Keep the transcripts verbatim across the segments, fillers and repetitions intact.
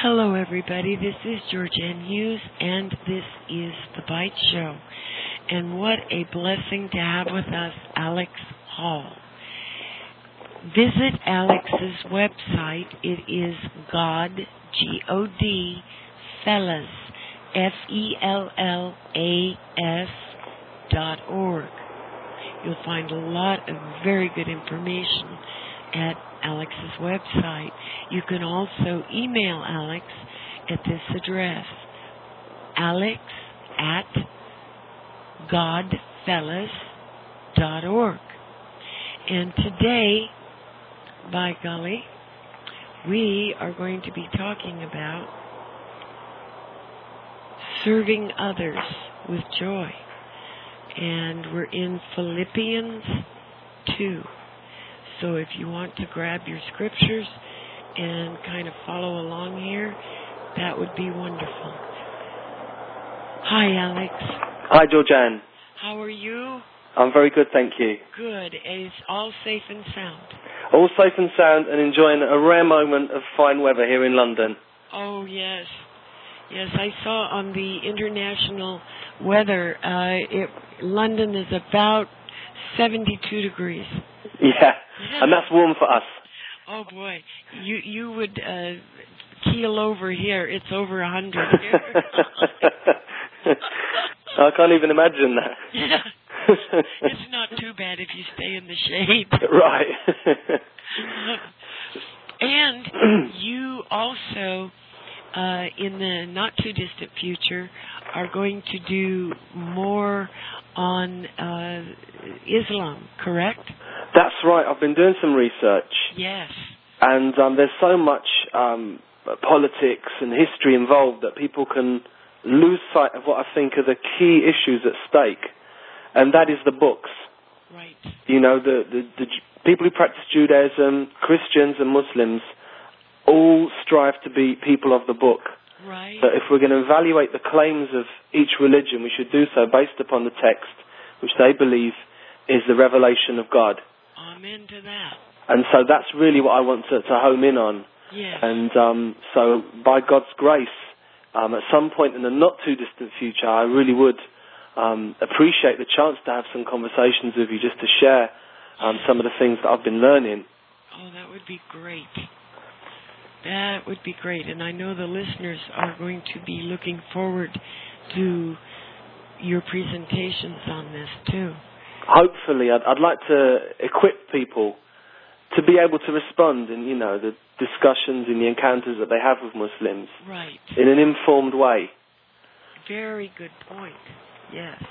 Hello, everybody. This is Georgianne Hughes, and this is The Bite Show. And what a blessing to have with us Alex Hall. Visit Alex's website. It is God, G O D, Fellas, F E L L A S dot org. You'll find a lot of very good information at Alex's website. You can also email Alex at this address, alex at godfellas dot org. And today, by golly, we are going to be talking about serving others with joy. And we're in Philippians two. So if you want to grab your scriptures and kind of follow along here, that would be wonderful. Hi, Alex. Hi, Georgianne. How are you? I'm very good, thank you. Good. Is all safe and sound? All safe and sound and enjoying a rare moment of fine weather here in London. Oh, yes. Yes, I saw on the international weather, uh, it, London is about seventy-two degrees. Yeah, yeah, and that's warm for us. Oh, boy. You you would uh, keel over here. It's over one hundred here. I can't even imagine that. Yeah. It's not too bad if you stay in the shade. Right. And you also, uh, in the not-too-distant future, are going to do more on uh, Islam, correct? That's right. I've been doing some research. Yes. And um, there's so much um, politics and history involved that people can lose sight of what I think are the key issues at stake, and that is the books. Right. You know, the, the, the people who practice Judaism, Christians and Muslims, all strive to be people of the book. Right. So if we're going to evaluate the claims of each religion, we should do so based upon the text, which they believe is the revelation of God. Amen to that. And so that's really what I want to, to home in on. Yes. And um, so by God's grace, um, at some point in the not-too-distant future, I really would um, appreciate the chance to have some conversations with you just to share um, some of the things that I've been learning. Oh, that would be great. That would be great. And I know the listeners are going to be looking forward to your presentations on this, too. Hopefully, I'd, I'd like to equip people to be able to respond in, you know, the discussions and the encounters that they have with Muslims. Right. In an informed way. Very good point. Yes.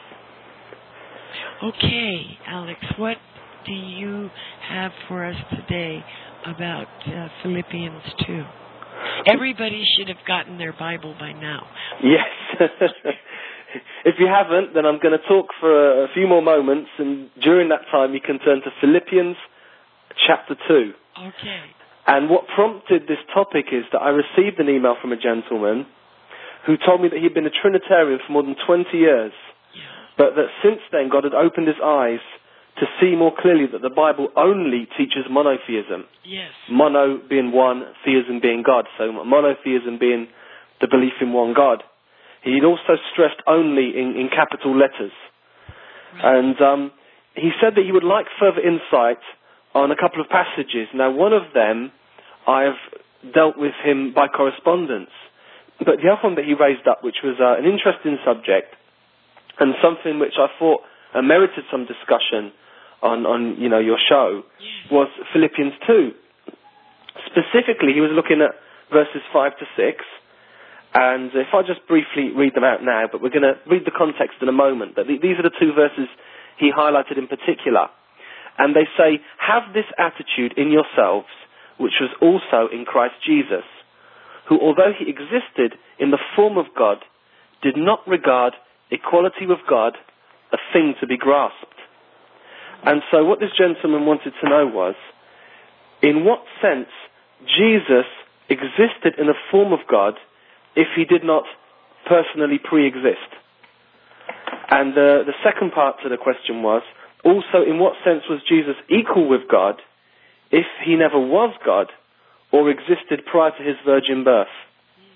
Okay, Alex, what do you have for us today about uh, Philippians two? Everybody should have gotten their Bible by now. Yes. If you haven't, then I'm going to talk for a, a few more moments, and during that time you can turn to Philippians chapter two. Okay. And what prompted this topic is that I received an email from a gentleman who told me that he'd been a Trinitarian for more than twenty years, yeah. but that since then God had opened his eyes to see more clearly that the Bible only teaches monotheism. Yes. Mono being one, theism being God. So monotheism being the belief in one God. He'd also stressed only in, in capital letters. Right. And um, he said that he would like further insight on a couple of passages. Now, one of them I've dealt with him by correspondence. But the other one that he raised up, which was uh, an interesting subject and something which I thought uh, merited some discussion on, on you know, your show, yes. was Philippians two. Specifically, he was looking at verses five to six. And if I just briefly read them out now, but we're going to read the context in a moment. But these are the two verses he highlighted in particular. And they say, "Have this attitude in yourselves, which was also in Christ Jesus, who, although he existed in the form of God, did not regard equality with God a thing to be grasped." And so what this gentleman wanted to know was, in what sense Jesus existed in the form of God if he did not personally pre-exist? And uh, the second part to the question was, also, in what sense was Jesus equal with God if he never was God or existed prior to his virgin birth?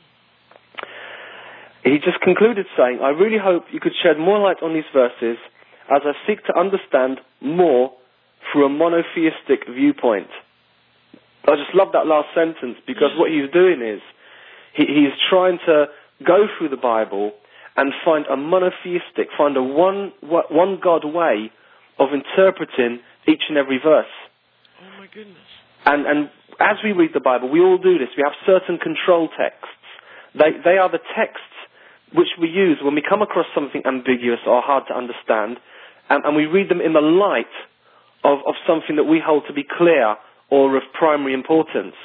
he just concluded saying, I really hope you could shed more light on these verses as I seek to understand more through a monotheistic viewpoint. I just love that last sentence, because what he's doing is he, he's trying to go through the Bible and find a monotheistic, find a one, one God way of interpreting each and every verse. Oh my goodness. And, and as we read the Bible, we all do this. We have certain control texts. They, they are the texts which we use when we come across something ambiguous or hard to understand, and, and we read them in the light of, of something that we hold to be clear or of primary importance.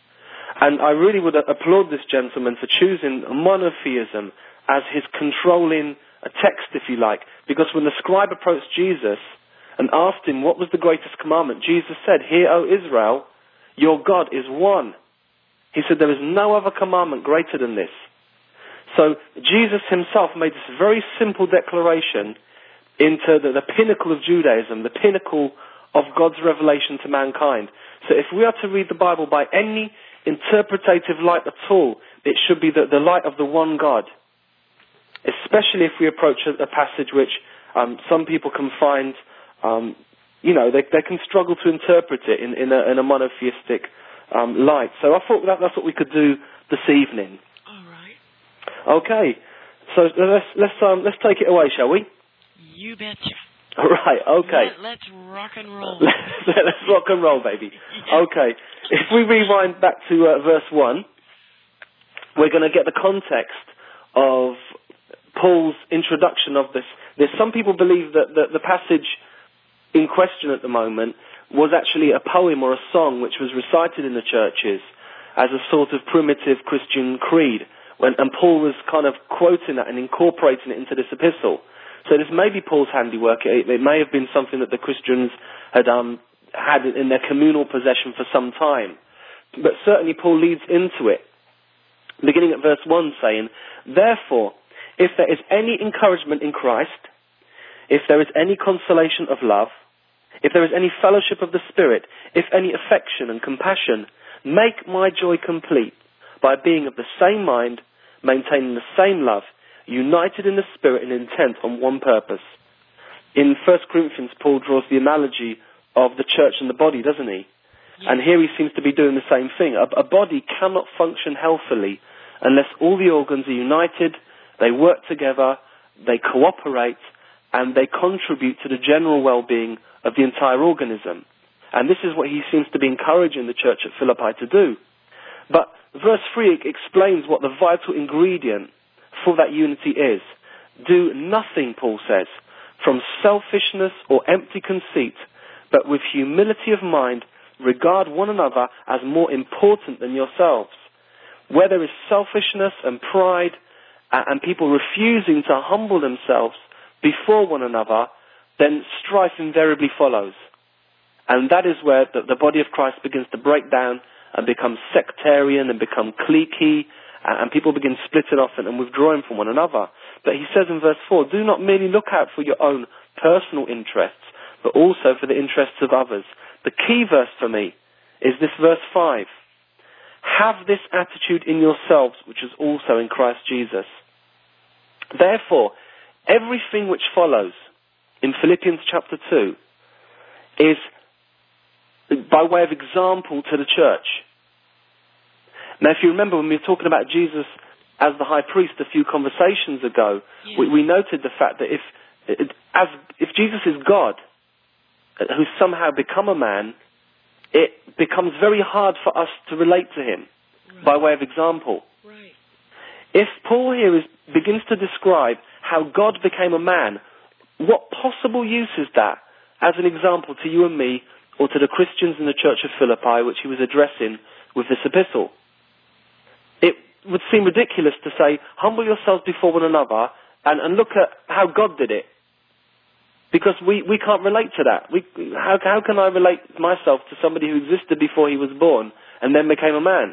And I really would applaud this gentleman for choosing monotheism as his controlling a text, if you like, because when the scribe approached Jesus and asked him what was the greatest commandment, Jesus said, Hear, O Israel, your God is one. He said, there is no other commandment greater than this. So Jesus himself made this very simple declaration into the, the pinnacle of Judaism, the pinnacle of God's revelation to mankind. So if we are to read the Bible by any interpretative light at all, it should be the, the light of the one God. Especially if we approach a, a passage which um, some people can find, um, you know, they, they can struggle to interpret it in, in, a, in a monotheistic um, light. So I thought that, that's what we could do this evening. All right. Okay. So let's let's um, let's take it away, shall we? You betcha. All right. Okay. Let, let's rock and roll. let's, let's rock and roll, baby. Yeah. Okay. If we rewind back to uh, verse one, we're going to get the context of Paul's introduction of this. There's some people believe that the, the passage in question at the moment was actually a poem or a song which was recited in the churches as a sort of primitive Christian creed, when, and Paul was kind of quoting that and incorporating it into this epistle. So this may be Paul's handiwork. It, it may have been something that the Christians had um, had in their communal possession for some time. But certainly Paul leads into it, beginning at verse one, saying, Therefore, if there is any encouragement in Christ, if there is any consolation of love, if there is any fellowship of the Spirit, if any affection and compassion, make my joy complete by being of the same mind, maintaining the same love, united in the Spirit and intent on one purpose. In First Corinthians, Paul draws the analogy of the church and the body, doesn't he? Yeah. And here he seems to be doing the same thing. A, a body cannot function healthily unless all the organs are united, they work together, they cooperate, and they contribute to the general well-being of the entire organism. And this is what he seems to be encouraging the church at Philippi to do. But verse three explains what the vital ingredient for that unity is. Do nothing, Paul says, from selfishness or empty conceit, but with humility of mind, regard one another as more important than yourselves. Where there is selfishness and pride, and people refusing to humble themselves before one another, then strife invariably follows. And that is where the, the body of Christ begins to break down and become sectarian and become cliquey, and people begin splitting off and withdrawing from one another. But he says in verse four, do not merely look out for your own personal interests, but also for the interests of others. The key verse for me is this verse five. Have this attitude in yourselves, which is also in Christ Jesus. Therefore, everything which follows in Philippians chapter two is by way of example to the church. Now, if you remember when we were talking about Jesus as the high priest a few conversations ago, yeah. we, we noted the fact that if it, as if Jesus is God, who's somehow become a man, it becomes very hard for us to relate to him right. by way of example. Right. If Paul here is, begins to describe how God became a man, what possible use is that as an example to you and me or to the Christians in the church of Philippi, which he was addressing with this epistle? It would seem ridiculous to say, humble yourselves before one another and, and look at how God did it. Because we, we can't relate to that. We, how, how can I relate myself to somebody who existed before he was born and then became a man?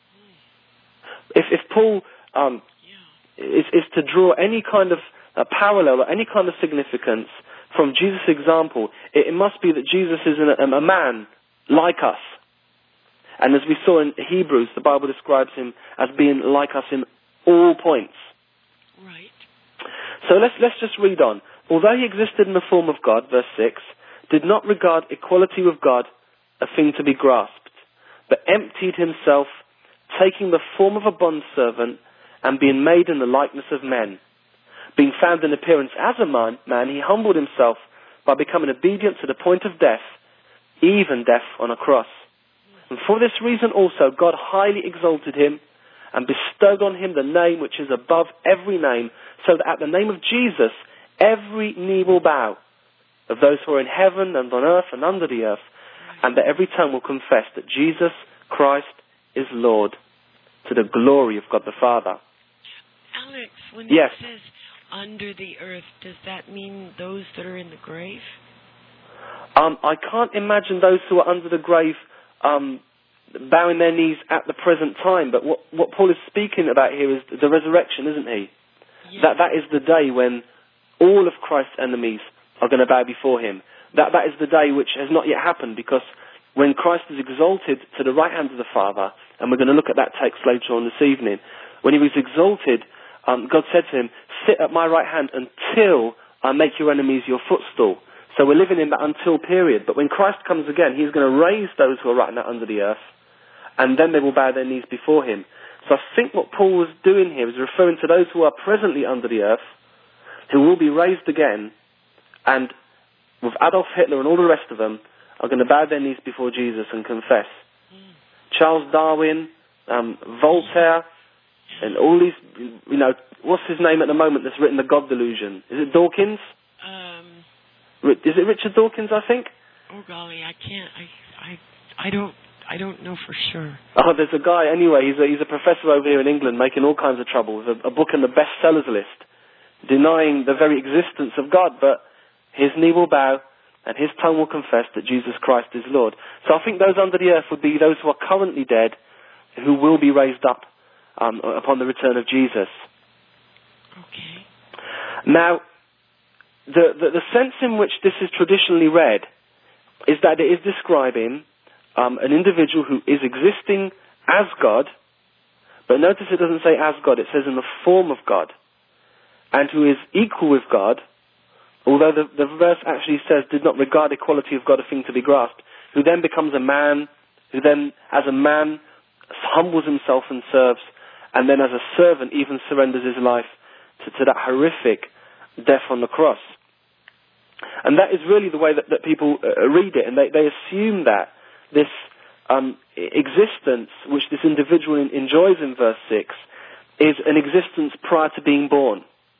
If, if Paul um, is, is to draw any kind of uh, parallel or any kind of significance from Jesus' example, it, it must be that Jesus is an, a man like us. And as we saw in Hebrews, the Bible describes him as being like us in all points. Right. So let's let's just read on. Although he existed in the form of God, verse six, did not regard equality with God a thing to be grasped, but emptied himself, taking the form of a bondservant and being made in the likeness of men. Being found in appearance as a man, man, he humbled himself by becoming obedient to the point of death, even death on a cross. And for this reason also God highly exalted him and bestowed on him the name which is above every name, so that at the name of Jesus every knee will bow, of those who are in heaven and on earth and under the earth, and that every tongue will confess that Jesus Christ is Lord, to the glory of God the Father. Alex, when yes. it says under the earth, does that mean those that are in the grave? Um, I can't imagine those who are under the grave um, bowing their knees at the present time, but what, what Paul is speaking about here is the resurrection, isn't he? Yes. That that is the day when all of Christ's enemies are going to bow before him. That that is the day which has not yet happened, because when Christ is exalted to the right hand of the Father, and we're going to look at that text later on this evening, when he was exalted, um, God said to him, "Sit at my right hand until I make your enemies your footstool." So we're living in that until period. But when Christ comes again, he's going to raise those who are right now under the earth, and then they will bow their knees before him. So I think what Paul was doing here is referring to those who are presently under the earth, who will be raised again, and with Adolf Hitler and all the rest of them, are going to bow their knees before Jesus and confess. Mm. Charles Darwin, um, Voltaire, and all these, you know, what's his name at the moment that's written The God Delusion? Is it Dawkins? Um, Is it Richard Dawkins, I think? Oh, golly, I can't, I, I, I don't, I don't know for sure. Oh, there's a guy, anyway, he's a, he's a professor over here in England making all kinds of trouble with a, a book on the bestsellers list, denying the very existence of God, but his knee will bow and his tongue will confess that Jesus Christ is Lord. So I think those under the earth would be those who are currently dead, who will be raised up um, upon the return of Jesus. Okay. Now, the, the, the sense in which this is traditionally read is that it is describing um, an individual who is existing as God, but notice it doesn't say as God, it says in the form of God, and who is equal with God, although the, the verse actually says, did not regard equality of God a thing to be grasped, who then becomes a man, who then, as a man, humbles himself and serves, and then as a servant even surrenders his life to, to that horrific death on the cross. And that is really the way that, that people uh, read it, and they, they assume that this um, existence which this individual in, enjoys in verse six is an existence prior to being born.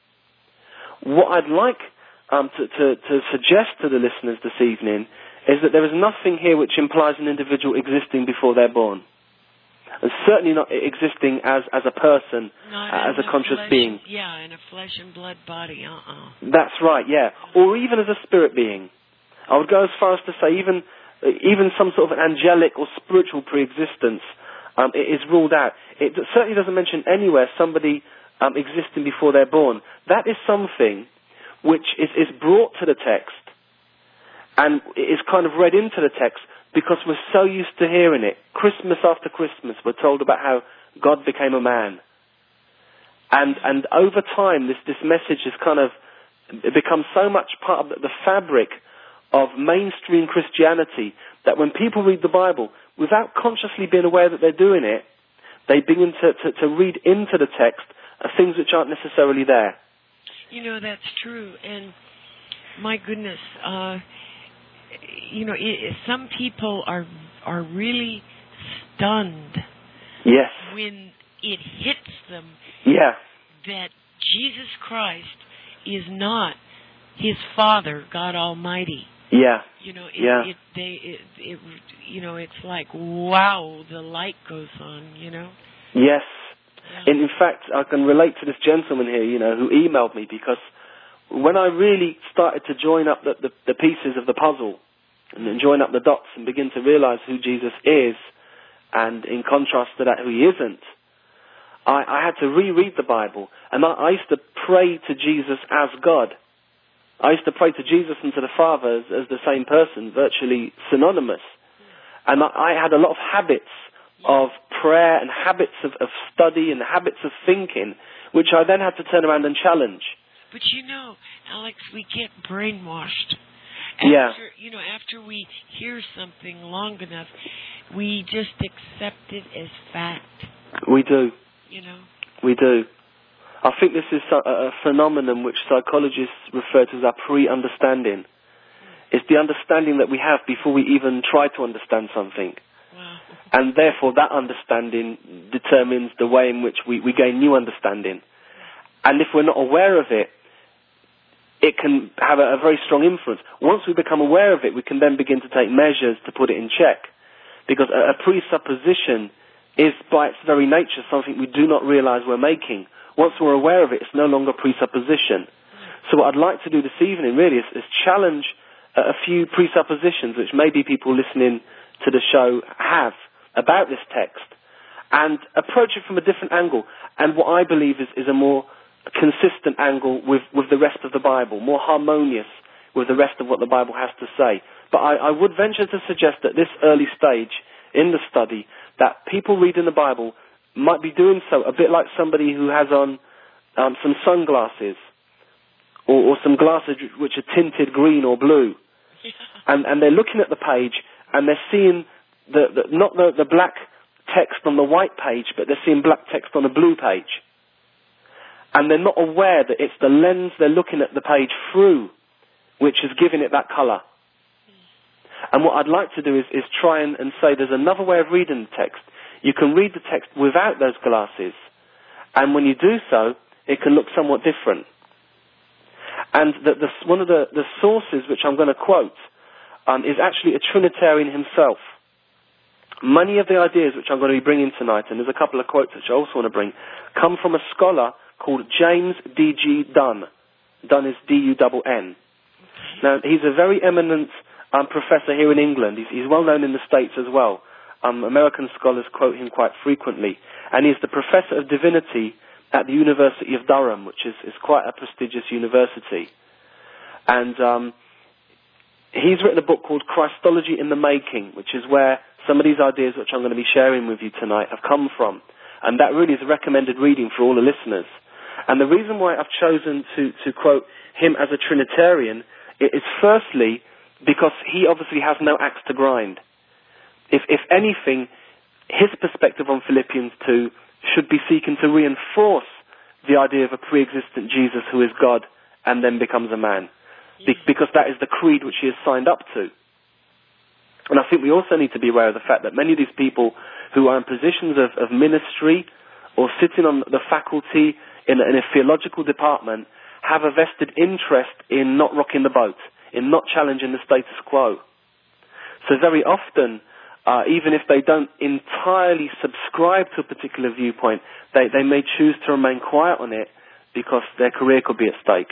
What I'd like um, to, to, to suggest to the listeners this evening is that there is nothing here which implies an individual existing before they're born. And certainly not existing as, as a person, uh, as a conscious flesh, being. Yeah, in a flesh and blood body, uh-uh. That's right, yeah. Or even as a spirit being. I would go as far as to say even even some sort of an angelic or spiritual pre-existence um, is ruled out. It certainly doesn't mention anywhere somebody um, existing before they're born. That is something which is, is brought to the text and is kind of read into the text because we're so used to hearing it. Christmas after Christmas, we're told about how God became a man. And and over time, this, this message has kind of become so much part of the fabric of mainstream Christianity that when people read the Bible, without consciously being aware that they're doing it, they begin to, to, to read into the text uh, things which aren't necessarily there. You know, that's true. And my goodness, uh, you know, it, some people are are really stunned. Yes. When it hits them. Yeah. That Jesus Christ is not his Father, God Almighty. Yeah. You know, it, yeah. it, they, it, it, you know, it's like, wow, the light goes on, you know? Yes. Yeah. And in fact, I can relate to this gentleman here, you know, who emailed me, because when I really started to join up the, the, the pieces of the puzzle and then join up the dots and begin to realize who Jesus is, and in contrast to that, who he isn't, I, I had to reread the Bible, and I, I used to pray to Jesus as God. I used to pray to Jesus and to the Father as, as the same person, virtually synonymous. And I, I had a lot of habits of prayer and habits of, of study and habits of thinking, which I then had to turn around and challenge. But you know, Alex, we get brainwashed. After, yeah. You know, after we hear something long enough, we just accept it as fact. We do. You know? We do. I think this is a, a phenomenon which psychologists refer to as our pre-understanding. It's the understanding that we have before we even try to understand something. Wow. And therefore that understanding determines the way in which we, we gain new understanding. And if we're not aware of it, it can have a, a very strong influence. Once we become aware of it, we can then begin to take measures to put it in check. Because a, a presupposition is by its very nature something we do not realize we're making. Once we're aware of it, it's no longer presupposition. So what I'd like to do this evening really is, is challenge a, a few presuppositions which maybe people listening to the show have about this text and approach it from a different angle and what I believe is, is a more consistent angle with, with the rest of the Bible, more harmonious with the rest of what the Bible has to say. But I, I would venture to suggest at this early stage in the study that people reading the Bible might be doing so a bit like somebody who has on um, some sunglasses or, or some glasses which are tinted green or blue. Yeah. And, and they're looking at the page and they're seeing the, the not the, the black text on the white page, but they're seeing black text on a blue page. And they're not aware that it's the lens they're looking at the page through which is giving it that colour. And what I'd like to do is, is try and, and say there's another way of reading the text. You can read the text without those glasses. And when you do so, it can look somewhat different. And the, the, one of the, the sources which I'm going to quote um, is actually a Trinitarian himself. Many of the ideas which I'm going to be bringing tonight, and there's a couple of quotes which I also want to bring, come from a scholar called James D G Dunn. Dunn is D U N N. Now, he's a very eminent um, professor here in England. He's, he's well known in the States as well. Um, American scholars quote him quite frequently. And he's the professor of divinity at the University of Durham, which is, is quite a prestigious university. And um, he's written a book called Christology in the Making, which is where some of these ideas which I'm going to be sharing with you tonight have come from. And that really is a recommended reading for all the listeners. And the reason why I've chosen to, to quote him as a Trinitarian is firstly because he obviously has no axe to grind. If, if anything, his perspective on Philippians two should be seeking to reinforce the idea of a pre-existent Jesus who is God and then becomes a man. Be- because that is the creed which he has signed up to. And I think we also need to be aware of the fact that many of these people who are in positions of, of ministry or sitting on the faculty in a, in a theological department have a vested interest in not rocking the boat, in not challenging the status quo. So very often, uh, even if they don't entirely subscribe to a particular viewpoint, they, they may choose to remain quiet on it because their career could be at stake.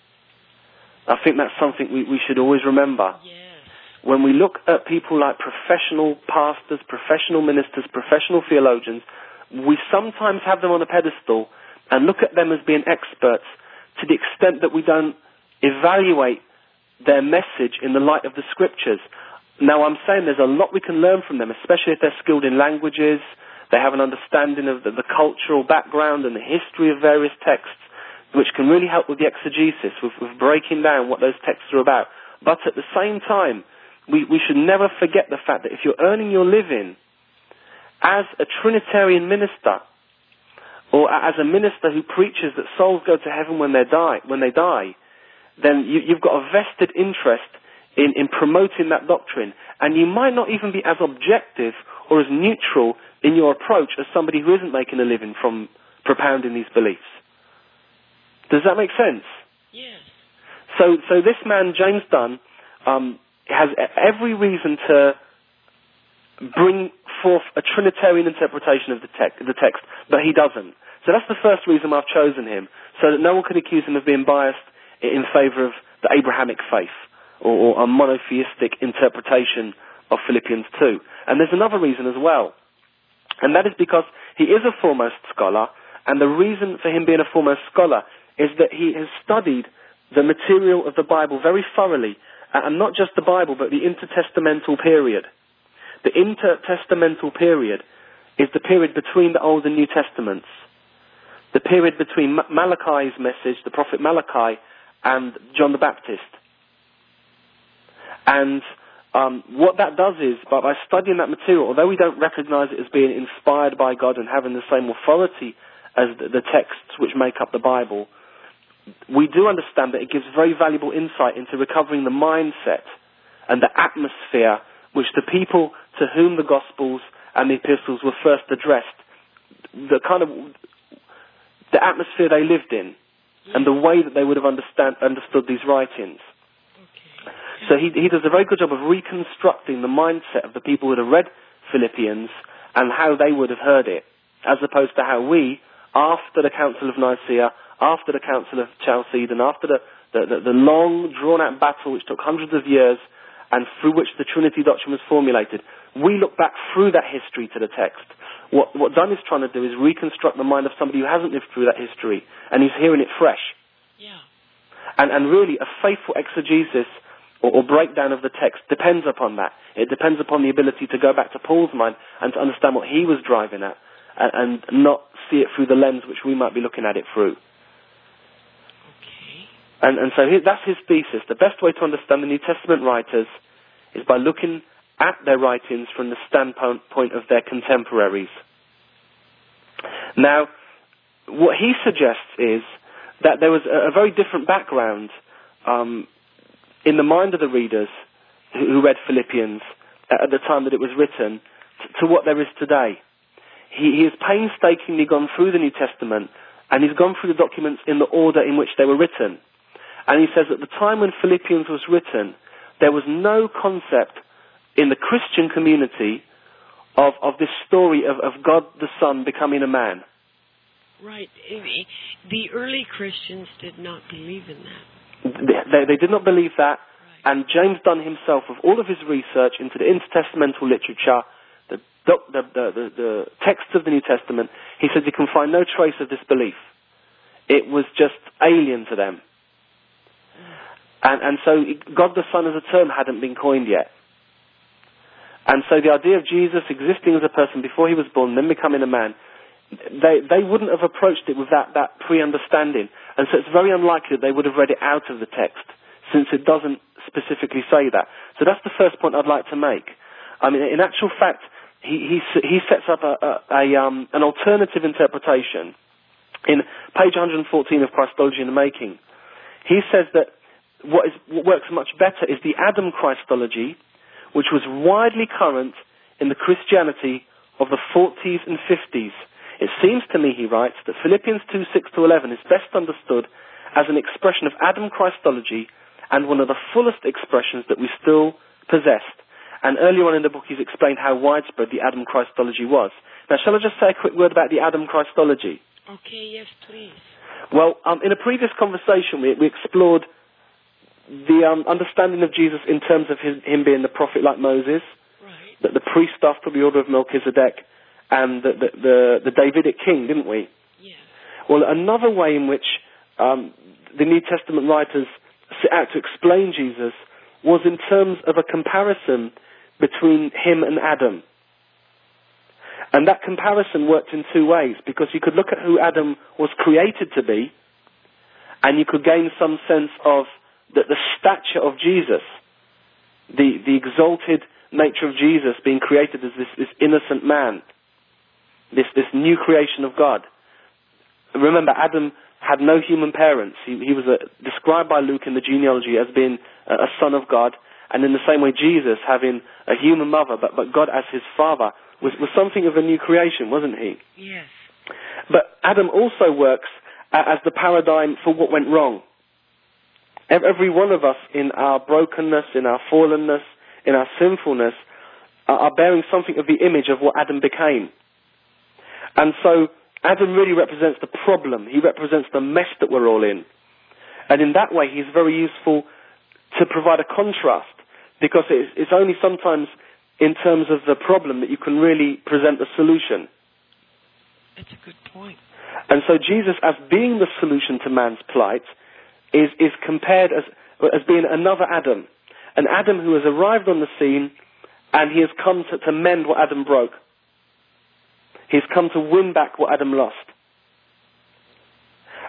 I think that's something we, we should always remember. Yes. When we look at people like professional pastors, professional ministers, professional theologians, we sometimes have them on a pedestal and look at them as being experts to the extent that we don't evaluate their message in the light of the scriptures. Now, I'm saying there's a lot we can learn from them, especially if they're skilled in languages, they have an understanding of the, the cultural background and the history of various texts, which can really help with the exegesis, with, with breaking down what those texts are about. But at the same time, we, we should never forget the fact that if you're earning your living as a Trinitarian minister, or as a minister who preaches that souls go to heaven when they die, when they die, then you, you've got a vested interest in, in promoting that doctrine. And you might not even be as objective or as neutral in your approach as somebody who isn't making a living from propounding these beliefs. Does that make sense? Yes. So, so this man, James Dunn, um, has every reason to bring forth a Trinitarian interpretation of the, te- the text, but he doesn't. So that's the first reason I've chosen him, so that no one can accuse him of being biased in favour of the Abrahamic faith or, or a monotheistic interpretation of Philippians two. And there's another reason as well, and that is because he is a foremost scholar, and the reason for him being a foremost scholar is that he has studied the material of the Bible very thoroughly, and not just the Bible, but the intertestamental period. The intertestamental period is the period between the Old and New Testaments. the period between Malachi's message, the prophet Malachi, and John the Baptist. And um, what that does is, by, by studying that material, although we don't recognize it as being inspired by God and having the same authority as the, the texts which make up the Bible, we do understand that it gives very valuable insight into recovering the mindset and the atmosphere which the people to whom the Gospels and the epistles were first addressed, the kind of the atmosphere they lived in, and the way that they would have understand, understood these writings. Okay. So he, he does a very good job of reconstructing the mindset of the people who would have read Philippians and how they would have heard it, as opposed to how we, after the Council of Nicaea, after the Council of Chalcedon, after the, the, the, the long, drawn-out battle which took hundreds of years and through which the Trinity doctrine was formulated, we look back through that history to the text. What, what Dunn is trying to do is reconstruct the mind of somebody who hasn't lived through that history, and he's hearing it fresh. Yeah. And, and really, a faithful exegesis or, or breakdown of the text depends upon that. It depends upon the ability to go back to Paul's mind and to understand what he was driving at, and, and not see it through the lens which we might be looking at it through. Okay. And, and so he, that's his thesis. The best way to understand the New Testament writers is by looking at their writings from the standpoint of their contemporaries. Now, what he suggests is that there was a, a very different background um, in the mind of the readers who, who read Philippians at the time that it was written to, to what there is today. He, he has painstakingly gone through the New Testament, and he's gone through the documents in the order in which they were written. And he says at the time when Philippians was written, there was no concept in the Christian community of, of this story of, of God the Son becoming a man. Right. The early Christians did not believe in that. They, they did not believe that. Right. And James Dunn himself, with all of his research into the intertestamental literature, the, the, the, the, the texts of the New Testament, he said you can find no trace of this belief. It was just alien to them. And, and so God the Son as a term hadn't been coined yet. And so the idea of Jesus existing as a person before he was born, then becoming a man, they, they wouldn't have approached it with that, that pre-understanding. And so it's very unlikely that they would have read it out of the text, since it doesn't specifically say that. So that's the first point I'd like to make. I mean, in actual fact, he, he, he sets up a, a, a, um, an alternative interpretation. In page one hundred fourteen of Christology in the Making, he says that what, is, what works much better is the Adam Christology, which was widely current in the Christianity of the forties and fifties. It seems to me, he writes, that Philippians two, six to eleven is best understood as an expression of Adam Christology and one of the fullest expressions that we still possessed. And earlier on in the book he's explained how widespread the Adam Christology was. Now, shall I just say a quick word about the Adam Christology? Okay, yes, please. Well, um, in a previous conversation we, we explored the um, understanding of Jesus in terms of his, him being the prophet like Moses, right. the, the priest after the order of Melchizedek, and the, the, the, the Davidic king, didn't we? Yes. Well, another way in which um, the New Testament writers set out to explain Jesus was in terms of a comparison between him and Adam. And that comparison worked in two ways, because you could look at who Adam was created to be, and you could gain some sense of that the stature of Jesus, the, the exalted nature of Jesus being created as this, this innocent man, this, this new creation of God. Remember, Adam had no human parents. He, he was a, described by Luke in the genealogy as being a, a son of God, and in the same way Jesus, having a human mother, but, but God as his father, was, was something of a new creation, wasn't he? Yes. But Adam also works as the paradigm for what went wrong. Every one of us in our brokenness, in our fallenness, in our sinfulness, are bearing something of the image of what Adam became. And so Adam really represents the problem. He represents the mess that we're all in. And in that way, he's very useful to provide a contrast, because it's, it's only sometimes in terms of the problem that you can really present the solution. That's a good point. And so Jesus, as being the solution to man's plight, is, is compared as, as being another Adam. An Adam who has arrived on the scene, and he has come to, to mend what Adam broke. He's come to win back what Adam lost.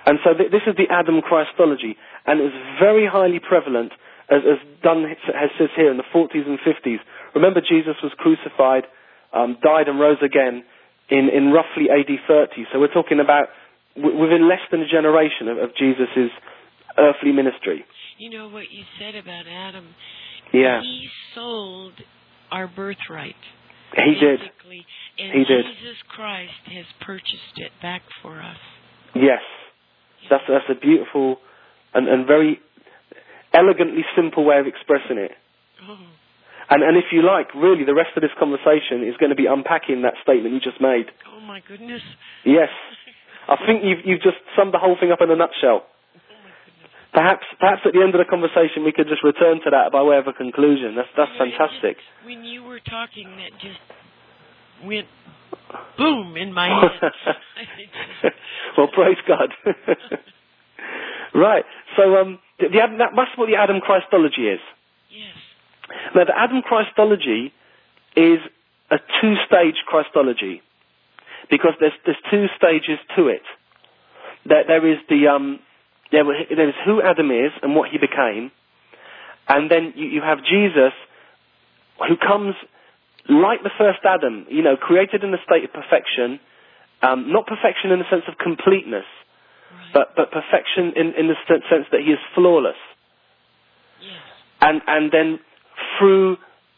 And so th- this is the Adam Christology, and it was very highly prevalent, as, as Dunn has says here, in the forties and fifties. Remember, Jesus was crucified, um, died and rose again in, in roughly A D thirty. So we're talking about w- within less than a generation of, of Jesus' earthly ministry. You know what you said about Adam? Yeah. He sold our birthright. He did. And he did. Jesus Christ has purchased it back for us. Yes. That's, that's a beautiful and, and very elegantly simple way of expressing it. Oh. And, and if you like, really, the rest of this conversation is going to be unpacking that statement you just made. Oh, my goodness. Yes. I think you've, you've just summed the whole thing up in a nutshell. Perhaps, perhaps at the end of the conversation we could just return to that by way of a conclusion. That's that's you know, fantastic. Just, when you were talking, that just went boom in my head. Well, praise God. Right. So um, the, the, that's what the Adam Christology is. Yes. Now, the Adam Christology is a two-stage Christology because there's there's two stages to it. There, there is the um. There, there is who Adam is and what he became, and then you, you have Jesus, who comes like the first Adam, you know, created in a state of perfection, um, not perfection in the sense of completeness, right. but but perfection in, in the sense that he is flawless. Yes. And and then through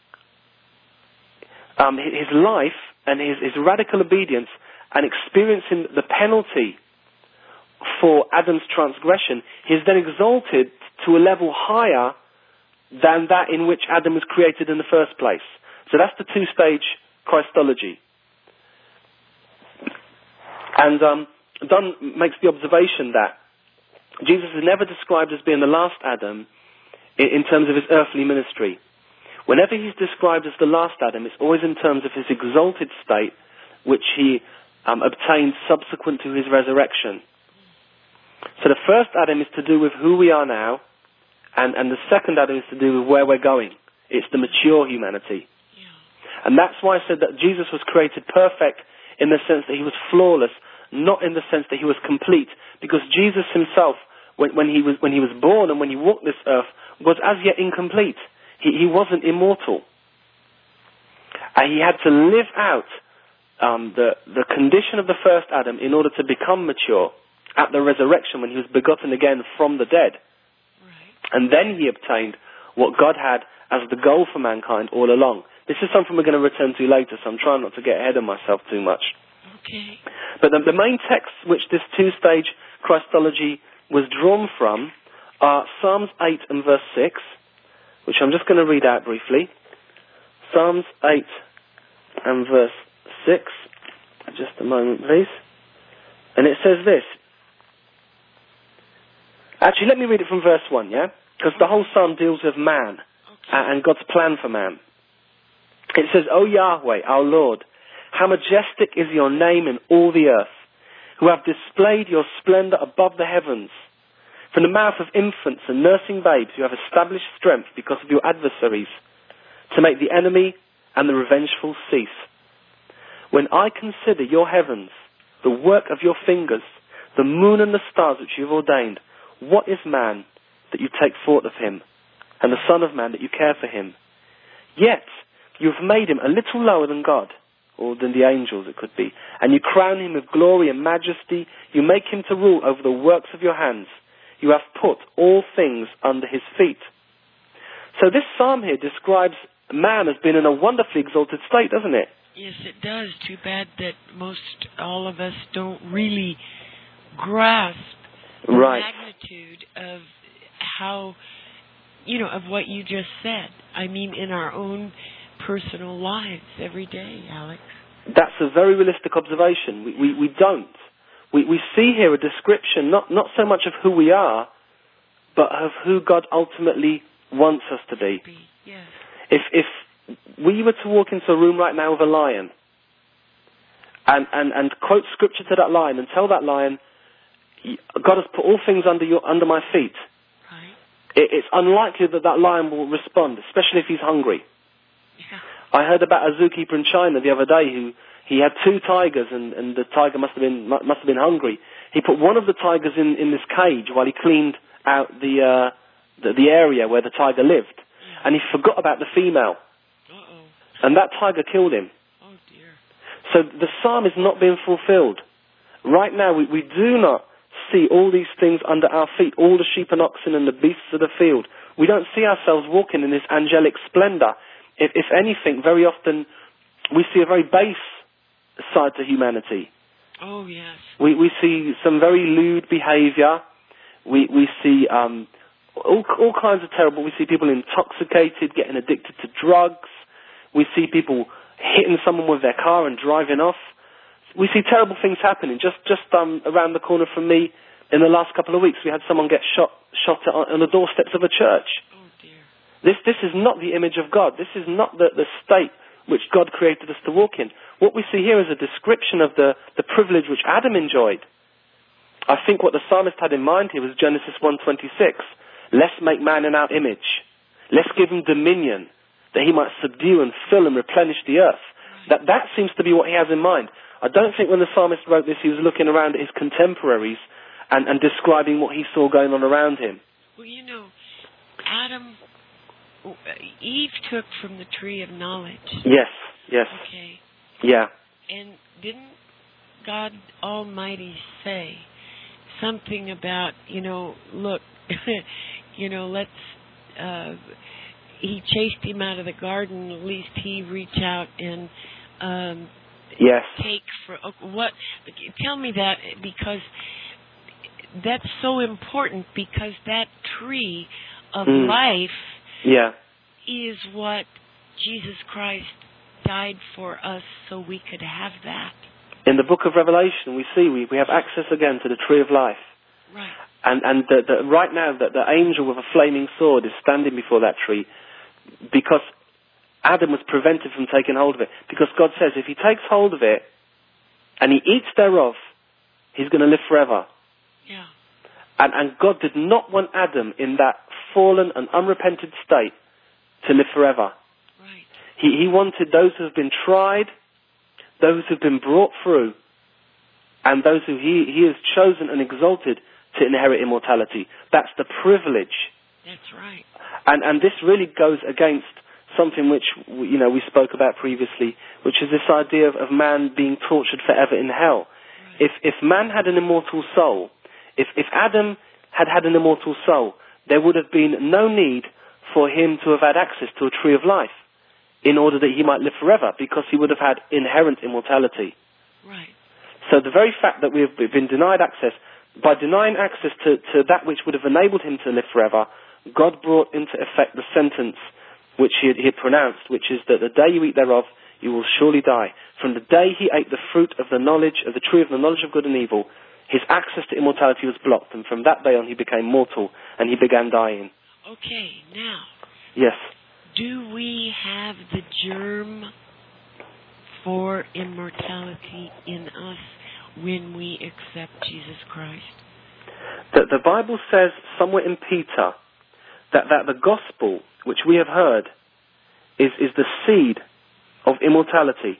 um, his life and his, his radical obedience and experiencing the penalty for Adam's transgression, he is then exalted to a level higher than that in which Adam was created in the first place. So that's the two-stage Christology. And um, Dunn makes the observation that Jesus is never described as being the last Adam in, in terms of his earthly ministry. Whenever he's described as the last Adam, it's always in terms of his exalted state, which he um, obtained subsequent to his resurrection. So the first Adam is to do with who we are now, and, and the second Adam is to do with where we're going. It's the mature humanity. Yeah. And that's why I said that Jesus was created perfect in the sense that he was flawless, not in the sense that he was complete, because Jesus himself, when, when he was when he was born and when he walked this earth, was as yet incomplete. He, he wasn't immortal. And he had to live out um, the, the condition of the first Adam in order to become mature at the resurrection when he was begotten again from the dead. Right. And then he obtained what God had as the goal for mankind all along. This is something we're going to return to later, so I'm trying not to get ahead of myself too much. Okay. But the, the main texts which this two-stage Christology was drawn from are Psalms eight and verse six, which I'm just going to read out briefly. Psalms eight and verse six. Just a moment, please. And it says this. Actually, let me read it from verse one, yeah? Because the whole psalm deals with man Okay. and God's plan for man. It says, O Yahweh, our Lord, how majestic is your name in all the earth, who have displayed your splendor above the heavens. From the mouth of infants and nursing babes you have established strength because of your adversaries, to make the enemy and the revengeful cease. When I consider your heavens, the work of your fingers, the moon and the stars which you have ordained, what is man that you take thought of him, and the son of man that you care for him? Yet you have made him a little lower than God, or than the angels it could be, and you crown him with glory and majesty. You make him to rule over the works of your hands. You have put all things under his feet. So this psalm here describes man as being in a wonderfully exalted state, doesn't it? Yes, it does. Too bad that most all of us don't really grasp the Right. magnitude of how, you know, of what you just said. I mean, in our own personal lives every day, Alex. That's a very realistic observation. We, we, we don't. We, we see here a description, not, not so much of who we are, but of who God ultimately wants us to be. be yes. If, if we were to walk into a room right now with a lion and, and, and quote scripture to that lion and tell that lion, God has put all things under your under my feet, Right. it, it's unlikely that that lion will respond, especially if he's hungry. Yeah. I heard about a zookeeper in China the other day who he had two tigers, and, and the tiger must have been must have been hungry. He put one of the tigers in, in this cage while he cleaned out the, uh, the the area where the tiger lived. Yeah. And he forgot about the female. Uh-oh. And that tiger killed him. Oh, dear. So the psalm is not being fulfilled. Right now, we, we do not see all these things under our feet, all the sheep and oxen and the beasts of the field. We don't see ourselves walking in this angelic splendor. If, if anything, very often we see a very base side to humanity. Oh, yes. We we see some very lewd behavior. We we see um, all all kinds of terrible. We see people intoxicated, getting addicted to drugs. We see people hitting someone with their car and driving off. We see terrible things happening. Just just um, around the corner from me, in the last couple of weeks, we had someone get shot shot on, on the doorsteps of a church. Oh, dear. This this is not the image of God. This is not the, the state which God created us to walk in. What we see here is a description of the, the privilege which Adam enjoyed. I think what the psalmist had in mind here was Genesis one twenty-six. Let's make man in our image. Let's give him dominion, that he might subdue and fill and replenish the earth. That that seems to be what he has in mind. I don't think when the psalmist wrote this, he was looking around at his contemporaries and, and describing what he saw going on around him. Well, you know, Adam, Eve took from the tree of knowledge. Yes, yes. Okay. Yeah. And didn't God Almighty say something about, you know, look, you know, let's, uh, he chased him out of the garden, at least he reach out and um, yes. take for, what, tell me that, because that's so important, because that tree of mm. life yeah. is what Jesus Christ died for us so we could have that. In the book of Revelation, we see we, we have access again to the tree of life. Right. And and the, the, right now, the, the angel with a flaming sword is standing before that tree because Adam was prevented from taking hold of it. Because God says if he takes hold of it and he eats thereof, he's going to live forever. Yeah. And, and God did not want Adam in that fallen and unrepented state to live forever. Right. He, he wanted those who have been tried, those who have been brought through, and those who he, he has chosen and exalted to inherit immortality. That's the privilege. That's right. And and this really goes against something which, you know, we spoke about previously, which is this idea of, of man being tortured forever in hell. Right. If if man had an immortal soul, if if Adam had had an immortal soul, there would have been no need for him to have had access to a tree of life in order that he might live forever, because he would have had inherent immortality. Right. So the very fact that we have been denied access, by denying access to, to that which would have enabled him to live forever, God brought into effect the sentence which he had, he had pronounced, which is that the day you eat thereof, you will surely die. From the day he ate the fruit of the knowledge, of the tree of the knowledge of good and evil, his access to immortality was blocked, and from that day on he became mortal, and he began dying. Okay, now. Yes. Do we have the germ for immortality in us when we accept Jesus Christ? The, the Bible says somewhere in Peter that, that the gospel, which we have heard, is, is the seed of immortality.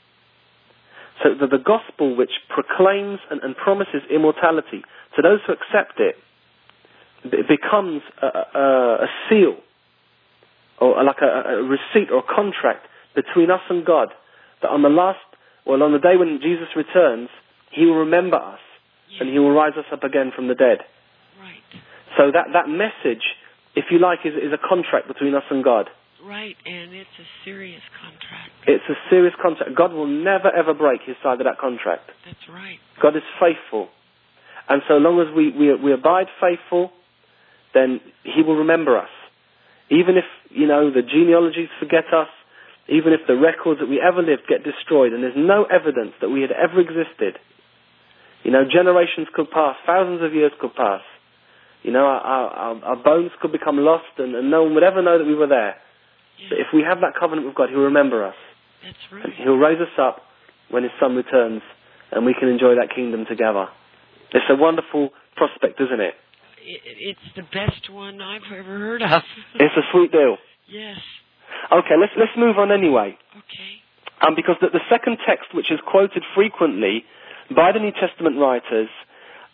So the, the gospel which proclaims and, and promises immortality to those who accept it, it becomes a, a, a seal, or like a, a receipt or a contract between us and God, that on the last, well, on the day when Jesus returns, he will remember us, yes, and he will rise us up again from the dead. Right. So that, that message, if you like, is, is a contract between us and God. Right, and it's a serious contract. It's a serious contract. God will never, ever break his side of that contract. That's right. God is faithful. And so long as we, we, we abide faithful, then he will remember us. Even if, you know, the genealogies forget us, even if the records that we ever lived get destroyed, and there's no evidence that we had ever existed. You know, generations could pass, thousands of years could pass. You know, our, our, our bones could become lost, and, and no one would ever know that we were there. Yeah. But if we have that covenant with God, he'll remember us. That's right. And he'll raise us up when his son returns, and we can enjoy that kingdom together. It's a wonderful prospect, isn't it? It's the best one I've ever heard of. It's a sweet deal. Yes. Okay, let's let's move on anyway. Okay. Um, because the, the second text, which is quoted frequently by the New Testament writers,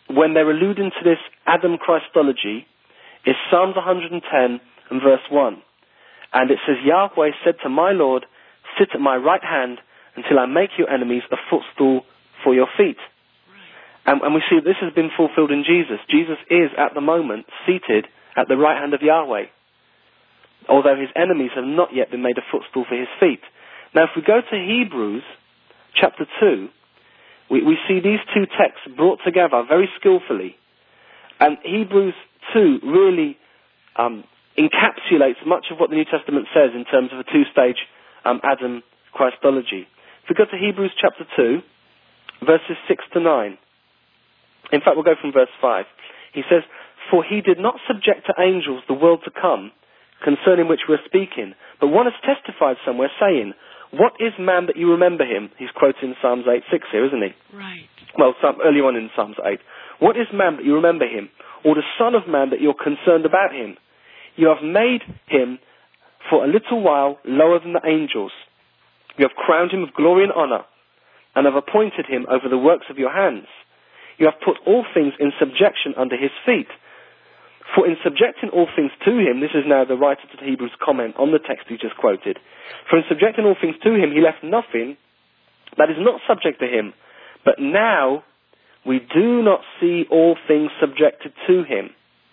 when they're alluding to this Adam Christology is Psalms one hundred ten and verse one. And it says, Yahweh said to my Lord, sit at my right hand until I make your enemies a footstool for your feet. Right. And, and we see this has been fulfilled in Jesus. Jesus is at the moment seated at the right hand of Yahweh, although his enemies have not yet been made a footstool for his feet. Now if we go to Hebrews chapter two, we, we see these two texts brought together very skillfully. And Hebrews two really um, encapsulates much of what the New Testament says in terms of a two-stage um, Adam Christology. If we go to Hebrews chapter two, verses six to nine. In fact, we'll go from verse five. He says, for he did not subject to angels the world to come, concerning which we're speaking. But one has testified somewhere, saying, what is man that you remember him? He's quoting Psalms eight six here, isn't he? Right. Well, some, early on in Psalms eight. What is man that you remember him? Or the son of man that you're concerned about him? You have made him for a little while lower than the angels. You have crowned him with glory and honor, and have appointed him over the works of your hands. You have put all things in subjection under his feet. For in subjecting all things to him, this is now the writer to the Hebrews comment on the text he just quoted. For in subjecting all things to him, he left nothing that is not subject to him. But now we do not see all things subjected to him.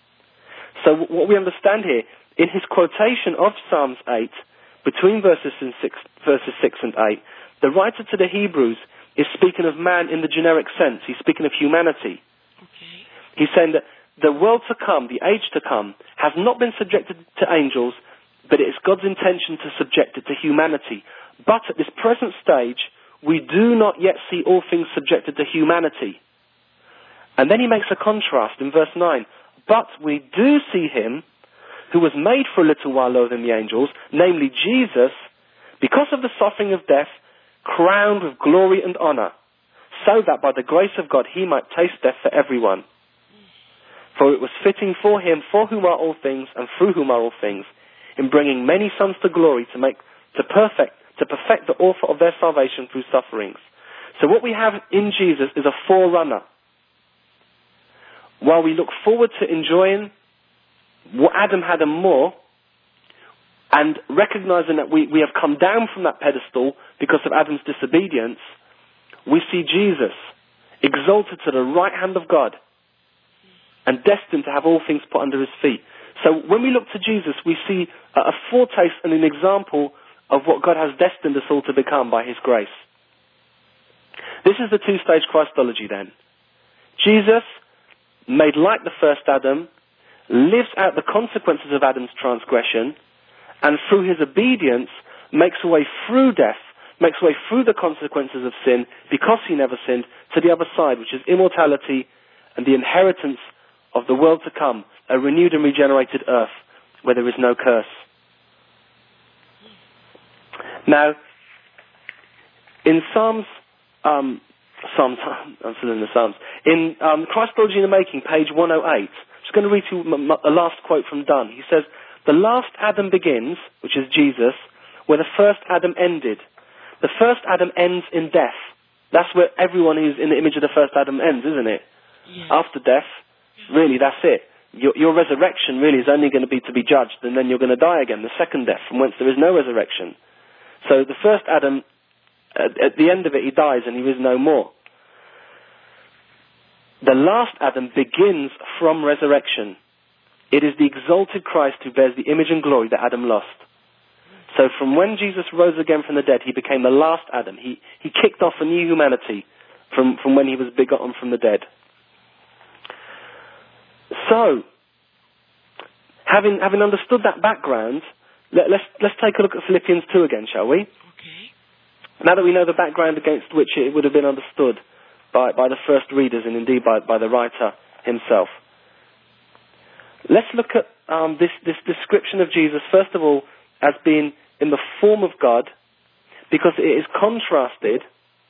So what we understand here, in his quotation of Psalms eight, between verses six, verses six and eight, the writer to the Hebrews is speaking of man in the generic sense. He's speaking of humanity. Okay. He's saying that the world to come, the age to come, has not been subjected to angels, but it is God's intention to subject it to humanity. But at this present stage, we do not yet see all things subjected to humanity. And then he makes a contrast in verse nine. But we do see him who was made for a little while lower than the angels, namely Jesus, because of the suffering of death, crowned with glory and honor, so that by the grace of God he might taste death for everyone. For it was fitting for him, for whom are all things, and through whom are all things, in bringing many sons to glory, to make to perfect to perfect the author of their salvation through sufferings. So what we have in Jesus is a forerunner. While we look forward to enjoying what Adam had and more, and recognizing that we, we have come down from that pedestal because of Adam's disobedience, we see Jesus exalted to the right hand of God and destined to have all things put under his feet. So when we look to Jesus, we see a, a foretaste and an example of what God has destined us all to become by his grace. This is the two-stage Christology then. Jesus, made like the first Adam, lives out the consequences of Adam's transgression, and through his obedience makes a way through death, makes a way through the consequences of sin, because he never sinned, to the other side, which is immortality and the inheritance of the world to come, a renewed and regenerated earth where there is no curse. Now, in Psalms, um, Psalms, I'm still in the Psalms, in um, Christology in the Making, page one oh eight, I'm just going to read you a last quote from Dunn. He says, the last Adam begins, which is Jesus, where the first Adam ended. The first Adam ends in death. That's where everyone who's in the image of the first Adam ends, isn't it? Yeah. After death, really, that's it. Your, your resurrection really is only going to be to be judged, and then you're going to die again, the second death, from whence there is no resurrection. So the first Adam, at, at the end of it, he dies and he is no more. The last Adam begins from resurrection. It is the exalted Christ who bears the image and glory that Adam lost. So from when Jesus rose again from the dead, he became the last Adam. He, he kicked off a new humanity from, from when he was begotten from the dead. So, having having understood that background, let, let's let's take a look at Philippians two again, shall we? Okay. Now that we know the background against which it would have been understood by, by the first readers and indeed by, by the writer himself. Let's look at um, this, this description of Jesus, first of all, as being in the form of God, because it is contrasted,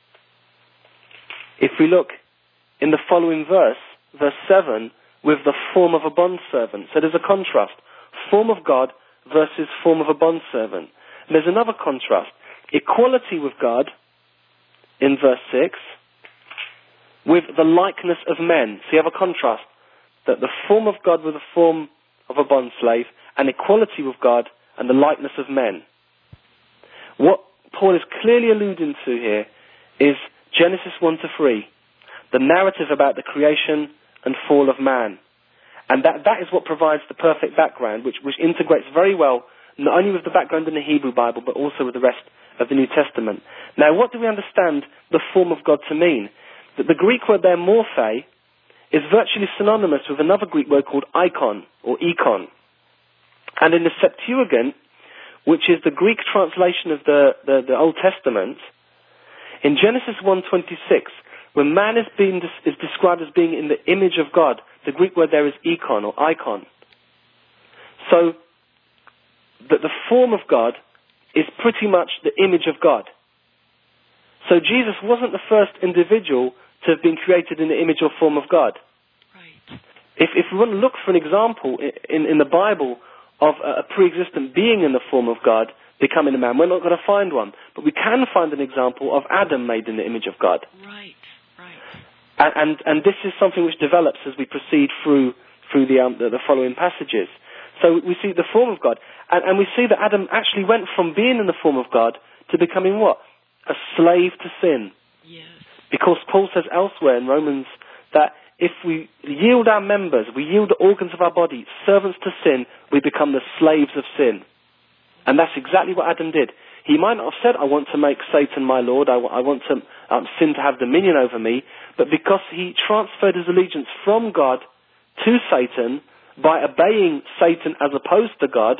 if we look in the following verse, verse seven, with the form of a bondservant. So there's a contrast. Form of God versus form of a bondservant. And there's another contrast. Equality with God in verse six with the likeness of men. So you have a contrast, that the form of God with the form of a bondslave, and equality with God and the likeness of men. What Paul is clearly alluding to here is Genesis one to three, the narrative about the creation and fall of man. And that, that is what provides the perfect background, which, which integrates very well, not only with the background in the Hebrew Bible, but also with the rest of the New Testament. Now, what do we understand the form of God to mean? That the Greek word there, morphe, is virtually synonymous with another Greek word called icon, or ikon. And in the Septuagint, which is the Greek translation of the, the, the Old Testament, in Genesis one twenty-six, when man is, being, is described as being in the image of God, the Greek word there is ikon, or icon. So, that the form of God is pretty much the image of God. So Jesus wasn't the first individual to have been created in the image or form of God. Right. If, if we want to look for an example in, in the Bible of a pre-existent being in the form of God becoming a man, we're not going to find one. But we can find an example of Adam made in the image of God. Right, right. And, and, and this is something which develops as we proceed through through the, um, the, the following passages. So we see the form of God. And, and we see that Adam actually went from being in the form of God to becoming what? A slave to sin. Yes. Because Paul says elsewhere in Romans that if we yield our members, we yield the organs of our body, servants to sin, we become the slaves of sin. And that's exactly what Adam did. He might not have said, I want to make Satan my Lord, I, w- I want to, um, sin to have dominion over me, but because he transferred his allegiance from God to Satan by obeying Satan as opposed to God,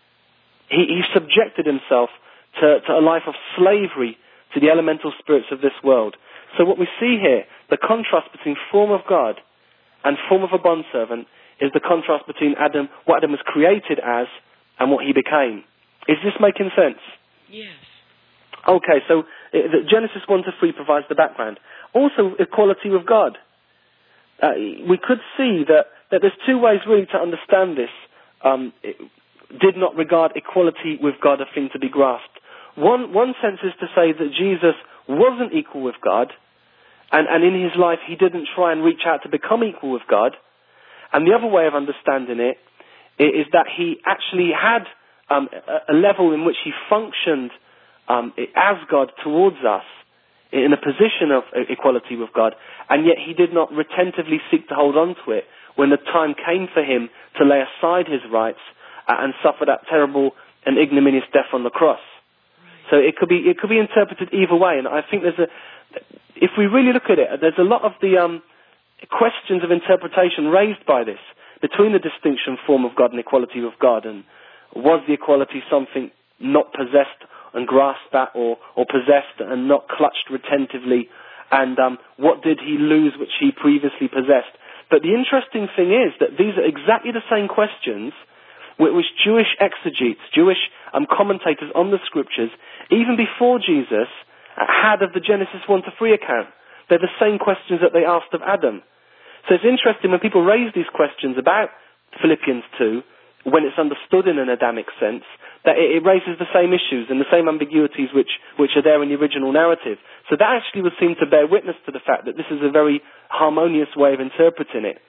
he, he subjected himself to, to a life of slavery to the elemental spirits of this world. So what we see here, the contrast between form of God and form of a bondservant, is the contrast between Adam, what Adam was created as, and what he became. Is this making sense? Yes. Okay, so uh, Genesis one to three provides the background. Also, equality with God. Uh, we could see that, that there's two ways really to understand this. Um, it did not regard equality with God a thing to be grasped. One, one sense is to say that Jesus wasn't equal with God, and, and in his life he didn't try and reach out to become equal with God. And the other way of understanding it is that he actually had um, a, a level in which he functioned um, as God towards us, in a position of equality with God, and yet he did not retentively seek to hold on to it when the time came for him to lay aside his rights and suffer that terrible and ignominious death on the cross. So it could be it could be interpreted either way, and I think there's a, if we really look at it, there's a lot of the um, questions of interpretation raised by this between the distinction form of God and equality with God, and was the equality something not possessed and grasped at, or, or possessed and not clutched retentively, and um, what did he lose which he previously possessed? But the interesting thing is that these are exactly the same questions which Jewish exegetes, Jewish um, commentators on the scriptures, even before Jesus, had of the Genesis one to three account. They're the same questions that they asked of Adam. So it's interesting when people raise these questions about Philippians two, when it's understood in an Adamic sense, that it, it raises the same issues and the same ambiguities which, which are there in the original narrative. So that actually would seem to bear witness to the fact that this is a very harmonious way of interpreting it.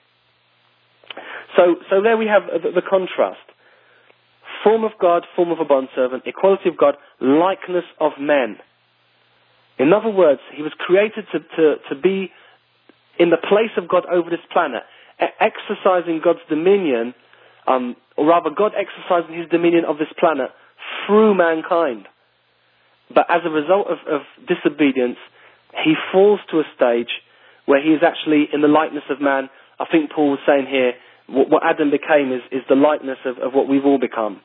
So, so there we have the, the contrast. Form of God, form of a bondservant, equality of God, likeness of men. In other words, he was created to, to, to be in the place of God over this planet, exercising God's dominion, um, or rather God exercising his dominion of this planet through mankind. But as a result of, of disobedience, he falls to a stage where he is actually in the likeness of man. I think Paul was saying here, what, what Adam became is, is the likeness of, of what we've all become.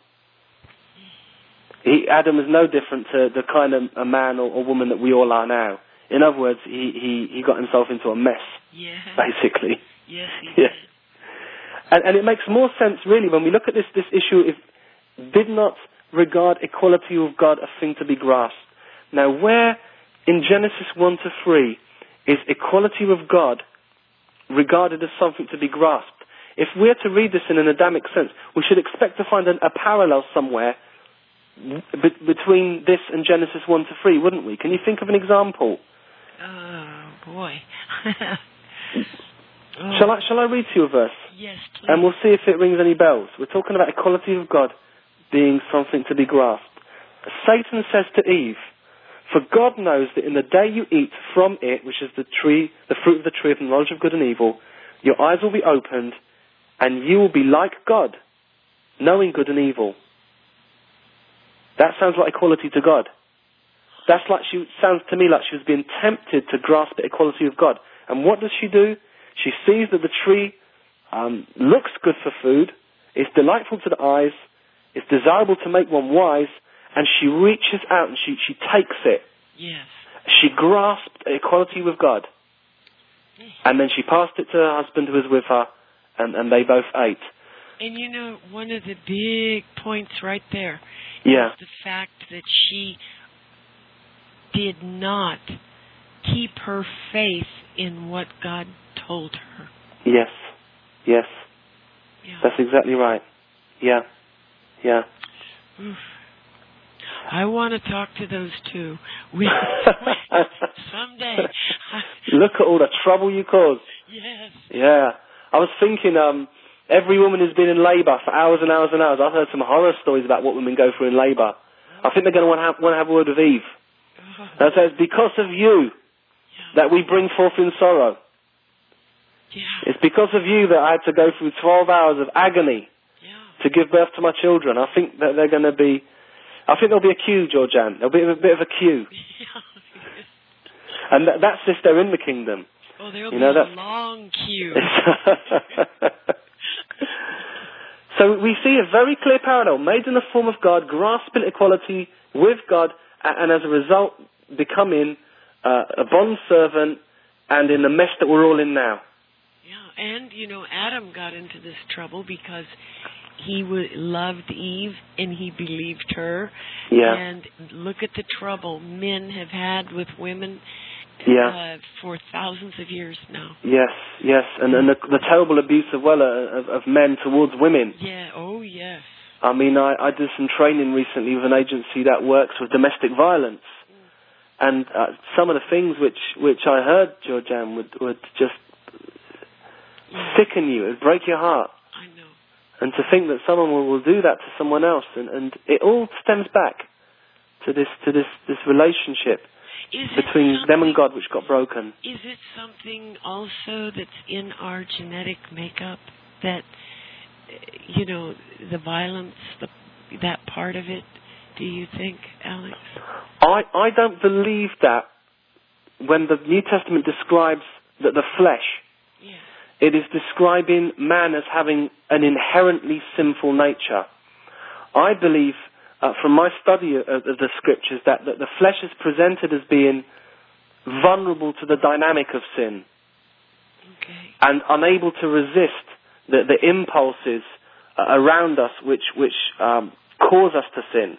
He, Adam is no different to the kind of a man or, or woman that we all are now. In other words, he, he, he got himself into a mess, yeah. basically. Yes, he yeah. did. And, and it makes more sense, really, when we look at this, this issue, if did not regard equality with God a thing to be grasped. Now, where in Genesis one to three is equality with God regarded as something to be grasped? If we're to read this in an Adamic sense, we should expect to find an, a parallel somewhere between this and Genesis one to three, wouldn't we? Can you think of an example? Oh, boy. Oh. Shall I, shall I read to you a verse? Yes, please. And we'll see if it rings any bells. We're talking about equality of God being something to be grasped. Satan says to Eve, "For God knows that in the day you eat from it, which is the tree, the fruit of the tree of the knowledge of good and evil, your eyes will be opened, and you will be like God, knowing good and evil." That sounds like equality to God. That's like she sounds to me like she was being tempted to grasp the equality of God. And what does she do? She sees that the tree um, looks good for food, it's delightful to the eyes, it's desirable to make one wise, and she reaches out and she, she takes it. Yes. She grasped equality with God. And then she passed it to her husband who was with her, and, and they both ate. And you know, one of the big points right there yeah. is the fact that she did not keep her faith in what God told her. Yes. Yes. Yeah. That's exactly right. Yeah. Yeah. Oof. I want to talk to those two. We, someday. Look at all the trouble you caused. Yes. Yeah. I was thinking, um, every woman who's been in labour for hours and hours and hours, I've heard some horror stories about what women go through in labour. Oh. I think they're going to want to have, want to have a word with Eve. Oh. That says, because of you yeah. that we bring forth in sorrow. Yeah. It's because of you that I had to go through twelve hours of agony yeah. to give birth to my children. I think that they're going to be... I think there'll be a queue, Georgianne. There'll be a bit of a queue. Yeah. And that, that's if they're in the kingdom. Oh, there'll you know, be a long queue. So we see a very clear parallel, made in the form of God, grasping equality with God, and as a result, becoming uh, a bondservant, and in the mess that we're all in now. Yeah, and, you know, Adam got into this trouble because he w- loved Eve and he believed her. Yeah. And look at the trouble men have had with women yeah. uh, for thousands of years now. Yes, yes. And, and the, the terrible abuse of, well, uh, of, of men towards women. Yeah, oh yes. I mean, I, I did some training recently with an agency that works with domestic violence. Mm. And uh, some of the things which, which I heard, Georgianne, would, would just yeah. sicken you. It would break your heart. I know. And to think that someone will, will do that to someone else, and, and it all stems back to this to this, this relationship is between them and God, which got broken. Is it something also that's in our genetic makeup that, you know, the violence, the, that part of it? Do you think, Alex? I I don't believe that when the New Testament describes that the flesh. Yeah. It is describing man as having an inherently sinful nature. I believe, uh, from my study of, of the scriptures, that, that the flesh is presented as being vulnerable to the dynamic of sin. Okay. And unable to resist the, the impulses uh, around us which, which um, cause us to sin.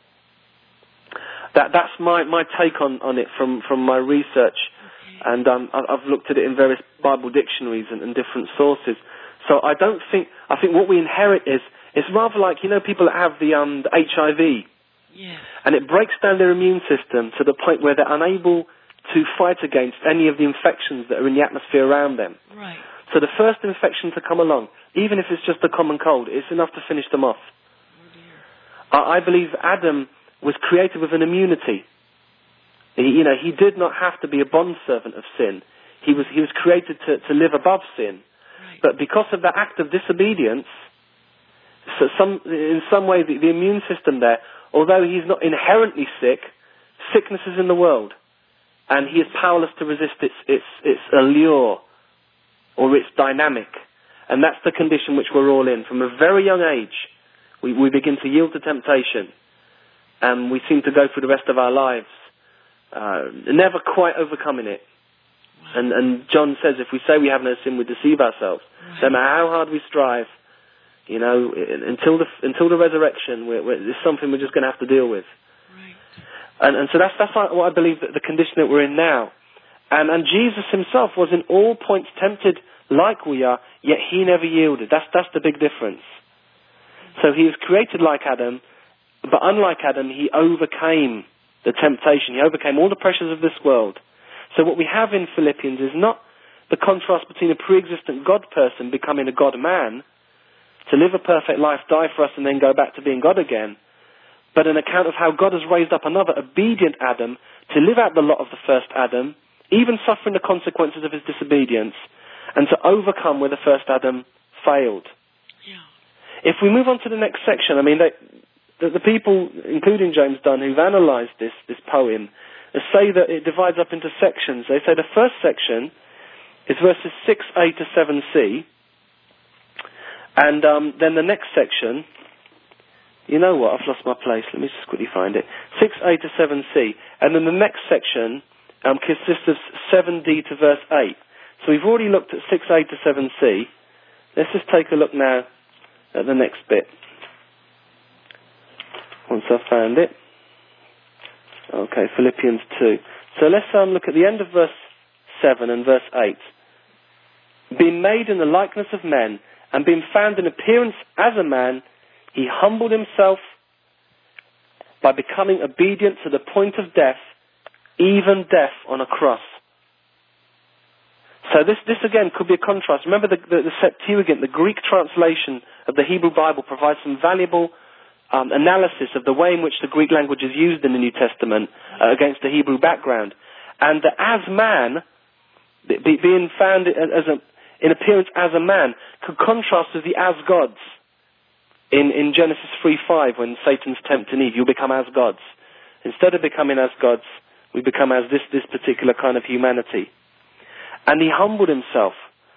That, that's my, my take on, on it from, from my research. And um, I've looked at it in various Bible dictionaries and, and different sources. So I don't think, I think what we inherit is, it's rather like, you know, people that have the, um, the H I V. Yeah. And it breaks down their immune system to the point where they're unable to fight against any of the infections that are in the atmosphere around them. Right. So the first infection to come along, even if it's just a common cold, it's enough to finish them off. Oh dear. I, I believe Adam was created with an immunity. He, you know, he did not have to be a bondservant of sin. He was he was created to, to live above sin. Right. But because of that act of disobedience, so some in some way the, the immune system there, although he's not inherently sick, sickness is in the world, and he is powerless to resist its its its allure or its dynamic. And that's the condition which we're all in. From a very young age, we, we begin to yield to temptation, and we seem to go through the rest of our lives Uh, never quite overcoming it. Wow. And, and John says if we say we have no sin, we deceive ourselves. Right. No matter how hard we strive, you know, until the until the resurrection, we're, we're, it's something we're just going to have to deal with. Right. And, and so that's that's what I believe that the condition that we're in now. And, and Jesus himself was in all points tempted like we are, yet he never yielded. That's that's the big difference. So he was created like Adam, but unlike Adam, he overcame the temptation. He overcame all the pressures of this world. So what we have in Philippians is not the contrast between a pre-existent God person becoming a God man, to live a perfect life, die for us, and then go back to being God again, but an account of how God has raised up another obedient Adam to live out the lot of the first Adam, even suffering the consequences of his disobedience, and to overcome where the first Adam failed. Yeah. If we move on to the next section, I mean, they, the, the people, including James Dunn, who've analysed this, this poem, say that it divides up into sections. They say the first section is verses six a to seven c, and um, then the next section, you know what, I've lost my place, let me just quickly find it, six a to seven c, and then the next section um, consists of seven d to verse eight. So we've already looked at six a to seven c. Let's just take a look now at the next bit, once I've found it. Okay, Philippians two. So let's um, look at the end of verse seven and verse eight. Being made in the likeness of men, and being found in appearance as a man, he humbled himself by becoming obedient to the point of death, even death on a cross. So this, this again could be a contrast. Remember the, the, the Septuagint, the Greek translation of the Hebrew Bible, provides some valuable um, analysis of the way in which the Greek language is used in the New Testament uh, against the Hebrew background. And the as man, be, being found as a in appearance as a man, could contrast with the as gods in, in Genesis three five, when Satan's tempting Eve. You'll become as gods. Instead of becoming as gods, we become as this, this particular kind of humanity. And he humbled himself.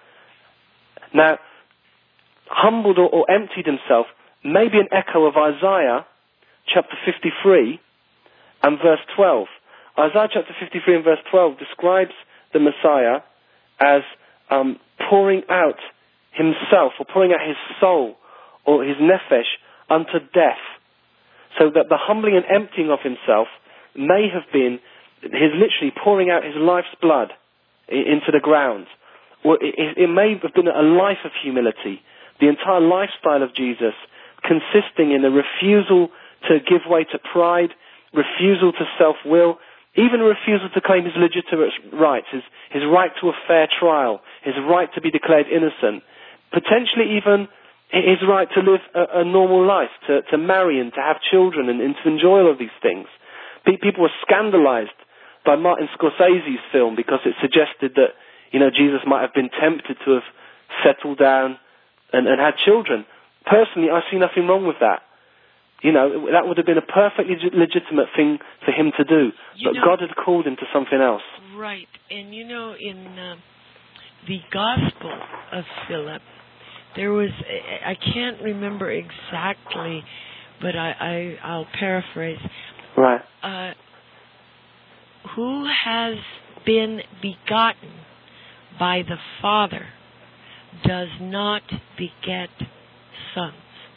Now, humbled or, or emptied himself may be an echo of Isaiah chapter fifty-three and verse twelve. Isaiah chapter fifty-three and verse twelve describes the Messiah as um, pouring out himself, or pouring out his soul, or his nephesh, unto death. So that the humbling and emptying of himself may have been his literally pouring out his life's blood into the ground. Or it, it may have been a life of humility. The entire lifestyle of Jesus consisting in a refusal to give way to pride, refusal to self-will, even a refusal to claim his legitimate rights, his, his right to a fair trial, his right to be declared innocent, potentially even his right to live a, a normal life, to, to marry and to have children and, and to enjoy all of these things. People were scandalized by Martin Scorsese's film because it suggested that, you know, Jesus might have been tempted to have settled down and, and had children. Personally, I see nothing wrong with that. You know, that would have been a perfectly legitimate thing for him to do. You but know, God had called him to something else. Right. And, you know, in uh, the Gospel of Philip, there was, I can't remember exactly, but I, I, I'll paraphrase. Right. Uh, who has been begotten by the Father does not beget sons.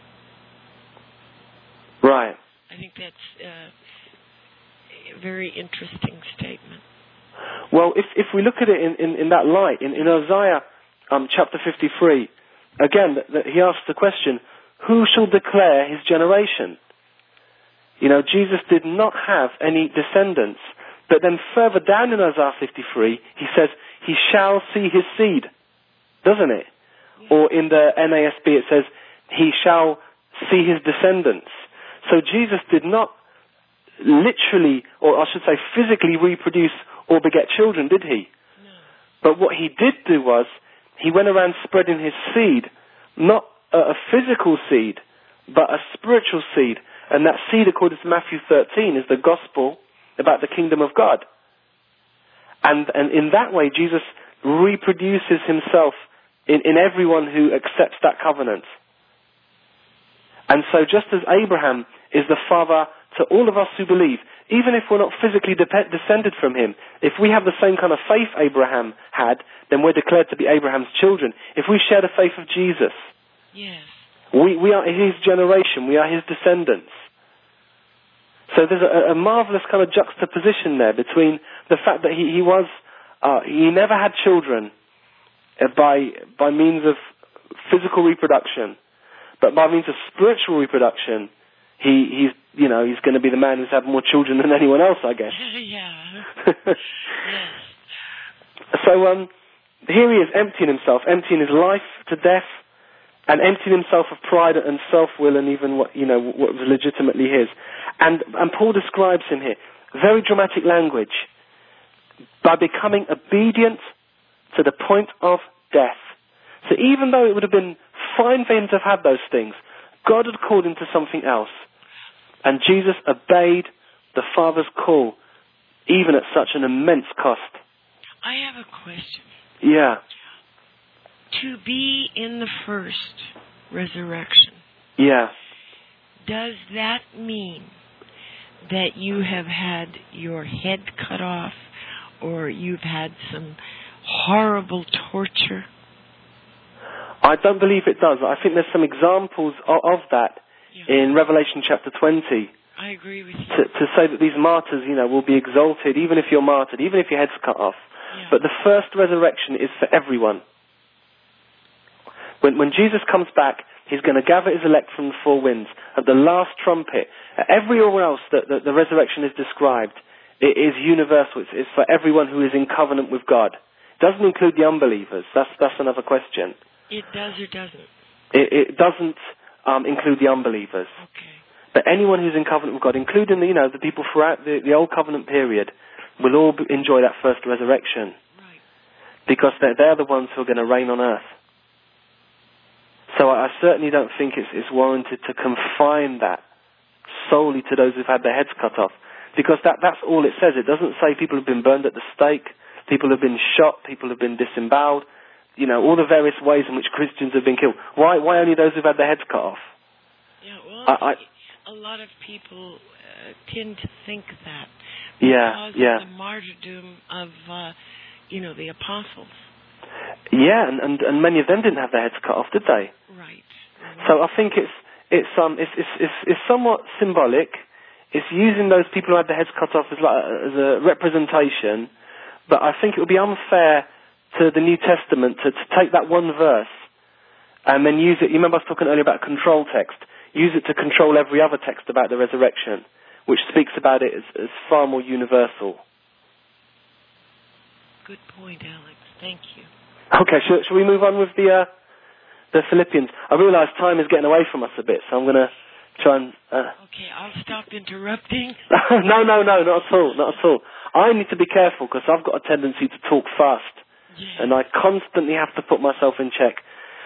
Right. I think that's uh, a very interesting statement. Well, if if we look at it in, in, in that light, in, in Isaiah um, chapter fifty-three, again, the, the, he asks the question, who shall declare his generation? You know, Jesus did not have any descendants. But then further down in Isaiah fifty-three, he says, he shall see his seed. Doesn't it? Yeah. Or in the N A S B it says, he shall see his descendants. So Jesus did not literally, or I should say physically reproduce or beget children, did he? No. But what he did do was, he went around spreading his seed, not a, a physical seed, but a spiritual seed. And that seed, according to Matthew thirteen, is the gospel about the kingdom of God. And, and in that way, Jesus reproduces himself in, in everyone who accepts that covenant. And so just as Abraham is the father to all of us who believe, even if we're not physically de- descended from him, if we have the same kind of faith Abraham had, then we're declared to be Abraham's children. If we share the faith of Jesus, yes, we, we are his generation, we are his descendants. So there's a, a marvelous kind of juxtaposition there between the fact that he, he was, uh, he never had children uh, by by means of physical reproduction, but by means of spiritual reproduction, he he's you know he's going to be the man who's had more children than anyone else, I guess. Yeah. Yes. So um, here he is emptying himself, emptying his life to death, and emptying himself of pride and self-will and even what, you know, what was legitimately his. And, and Paul describes him here, very dramatic language, by becoming obedient to the point of death. So even though it would have been fine for him to have had those things, God had called him to something else. And Jesus obeyed the Father's call, even at such an immense cost. I have a question. Yeah. To be in the first resurrection, Yeah. does that mean that you have had your head cut off or you've had some horrible torture? I don't believe it does. I think there's some examples of, of that yeah. in Revelation chapter twenty. I agree with you. To, to say that these martyrs, you know, will be exalted, even if you're martyred, even if your head's cut off. Yeah. But the first resurrection is for everyone. When, when Jesus comes back, he's going to gather his elect from the four winds. At the last trumpet, everywhere else that, that the resurrection is described, it is universal. It's, it's for everyone who is in covenant with God. It doesn't include the unbelievers. That's, that's another question. It does or doesn't? It, it doesn't um, include the unbelievers. Okay. But anyone who's in covenant with God, including the, you know, the people throughout the, the Old Covenant period, will all be, enjoy that first resurrection. Right. Because they're, they're the ones who are going to reign on earth. So I, I certainly don't think it's, it's warranted to confine that solely to those who've had their heads cut off. Because that, that's all it says. It doesn't say people have been burned at the stake, people have been shot, people have been disemboweled, you know, all the various ways in which Christians have been killed. Why, why only those who've had their heads cut off? Yeah, well, I, I, a lot of people uh, tend to think that because yeah, yeah. of the martyrdom of, uh, you know, the apostles. Yeah, and, and, and many of them didn't have their heads cut off, did they? Right. So I think it's it's um it's it's it's, it's somewhat symbolic. It's using those people who had their heads cut off as like as a representation, but I think it would be unfair to the New Testament to, to take that one verse and then use it. You remember I was talking earlier about control text. Use it to control every other text about the resurrection, which speaks about it as, as far more universal. Good point, Alex. Thank you. Okay, shall, shall we move on with the uh, the Philippians? I realise time is getting away from us a bit, so I'm going to try and... Uh... Okay, I'll stop interrupting. no, no, no, not at all, not at all. I need to be careful because I've got a tendency to talk fast, yes. and I constantly have to put myself in check.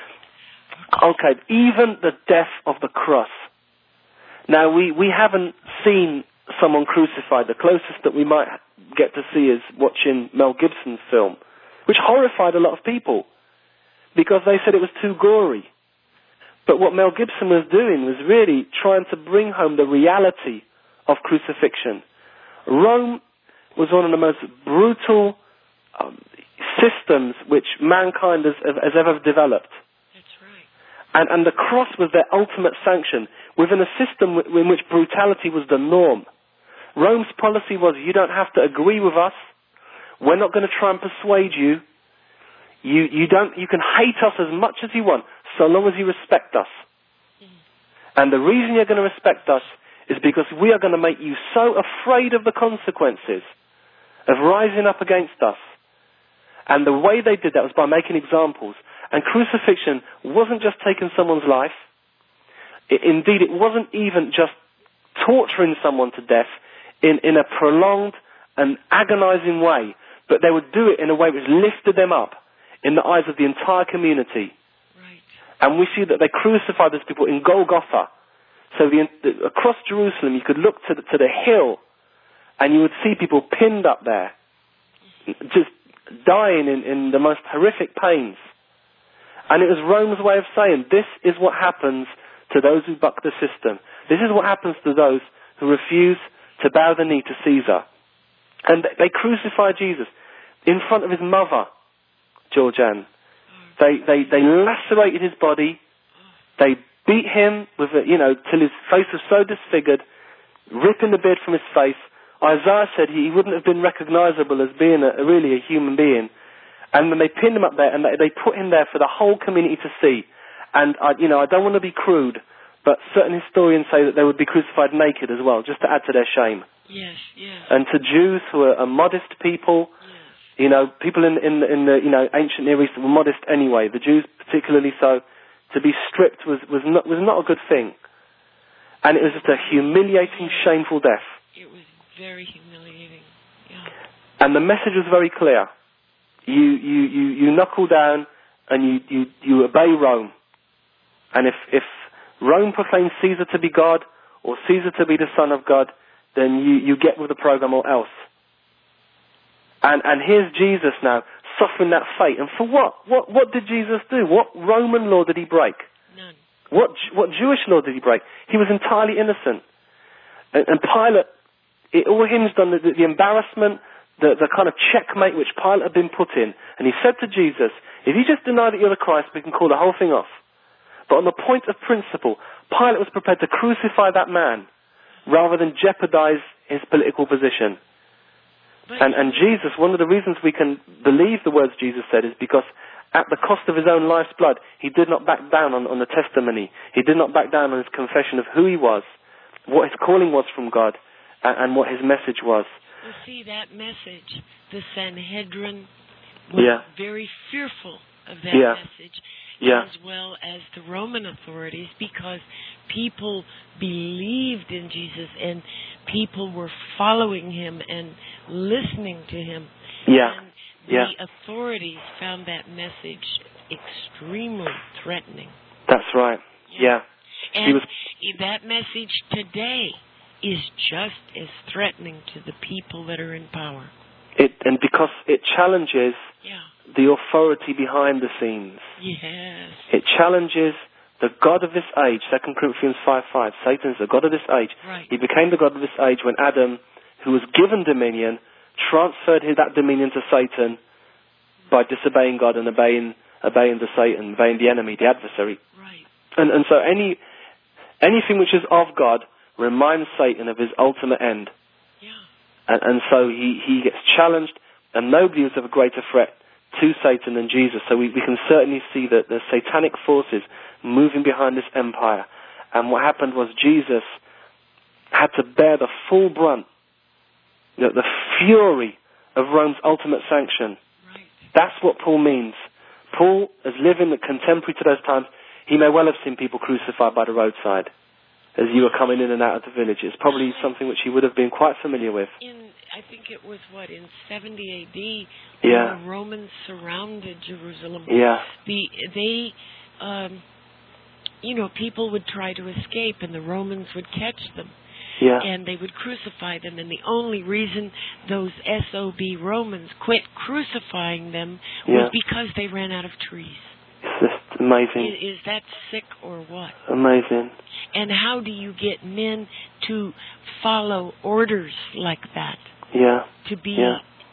Okay, even the death of the cross. Now, we, we haven't seen someone crucified. The closest that we might get to see is watching Mel Gibson's film, which horrified a lot of people because they said it was too gory. But what Mel Gibson was doing was really trying to bring home the reality of crucifixion. Rome was one of the most brutal um, systems which mankind has, has ever developed. That's right. And, and the cross was their ultimate sanction within a system in which brutality was the norm. Rome's policy was, you don't have to agree with us. We're not going to try and persuade you. You, you don't, you can hate us as much as you want, so long as you respect us. Mm. And the reason you're going to respect us is because we are going to make you so afraid of the consequences of rising up against us. And the way they did that was by making examples. And crucifixion wasn't just taking someone's life. It, indeed, it wasn't even just torturing someone to death in, in a prolonged and agonizing way, but they would do it in a way which lifted them up in the eyes of the entire community. Right. And we see that they crucified those people in Golgotha. So the, the, across Jerusalem, you could look to the, to the hill, and you would see people pinned up there, just dying in, in the most horrific pains. And it was Rome's way of saying, this is what happens to those who buck the system. This is what happens to those who refuse to bow the knee to Caesar. And they crucified Jesus in front of his mother, Georgianne. They, they, they lacerated his body. They beat him with a, you know, till his face was so disfigured, ripping the beard from his face. Isaiah said he wouldn't have been recognizable as being a, a really a human being. And then they pinned him up there, and they, they put him there for the whole community to see. And I, you know, I don't want to be crude, but certain historians say that they would be crucified naked as well, just to add to their shame. Yes, yes. And to Jews who are, are modest people, yes. You know, people in, in, in the, you know, ancient Near East were modest anyway. The Jews particularly so. To be stripped was, was, not, was not a good thing. And it was just a humiliating, shameful death. It was very humiliating. Yeah. And the message was very clear. You, you, you, you knuckle down and you, you, you obey Rome. And if, if Rome proclaims Caesar to be God or Caesar to be the Son of God, then you, you get with the program or else. And, and here's Jesus now, suffering that fate. And for what? What, what did Jesus do? What Roman law did he break? None. What, what Jewish law did he break? He was entirely innocent. And, and Pilate, it all hinged on the, the, the embarrassment, the, the kind of checkmate which Pilate had been put in. And he said to Jesus, if you just deny that you're the Christ, we can call the whole thing off. But on the point of principle, Pilate was prepared to crucify that man rather than jeopardize his political position. And, and Jesus, one of the reasons we can believe the words Jesus said is because at the cost of his own life's blood, he did not back down on, on the testimony. He did not back down on his confession of who he was, what his calling was from God, and, and what his message was. You see, that message, the Sanhedrin was yeah. very fearful of that yeah. message, yeah. as well as the Roman authorities, because people believed in Jesus and people were following him and listening to him. Yeah. And the yeah. authorities found that message extremely threatening. That's right. Yeah. yeah. And was... that message today is just as threatening to the people that are in power. It and because it challenges yeah. the authority behind the scenes. Yes. It challenges the God of this age. Second Corinthians five five. Satan is the God of this age. Right. He became the God of this age when Adam, who was given dominion, transferred his, that dominion to Satan by disobeying God and obeying obeying the Satan, obeying the enemy, the adversary. Right. And and so any anything which is of God reminds Satan of his ultimate end. Yeah. And, and so he, he gets challenged, and nobody was of a greater threat to Satan than Jesus. So we, we can certainly see that the satanic forces moving behind this empire. And what happened was Jesus had to bear the full brunt, the, the fury of Rome's ultimate sanction. Right. That's what Paul means. Paul, as living contemporary to those times, he may well have seen people crucified by the roadside as you were coming in and out of the village. It's probably something which he would have been quite familiar with. In, I think it was, what, in seventy A D, yeah. when the Romans surrounded Jerusalem. Yeah. The, they, um, you know, people would try to escape, and the Romans would catch them. Yeah. And they would crucify them, and the only reason those S O B Romans quit crucifying them yeah. was because they ran out of trees. It's just amazing. Is, is that sick or what? Amazing. And how do you get men to follow orders like that? Yeah. To be, yeah.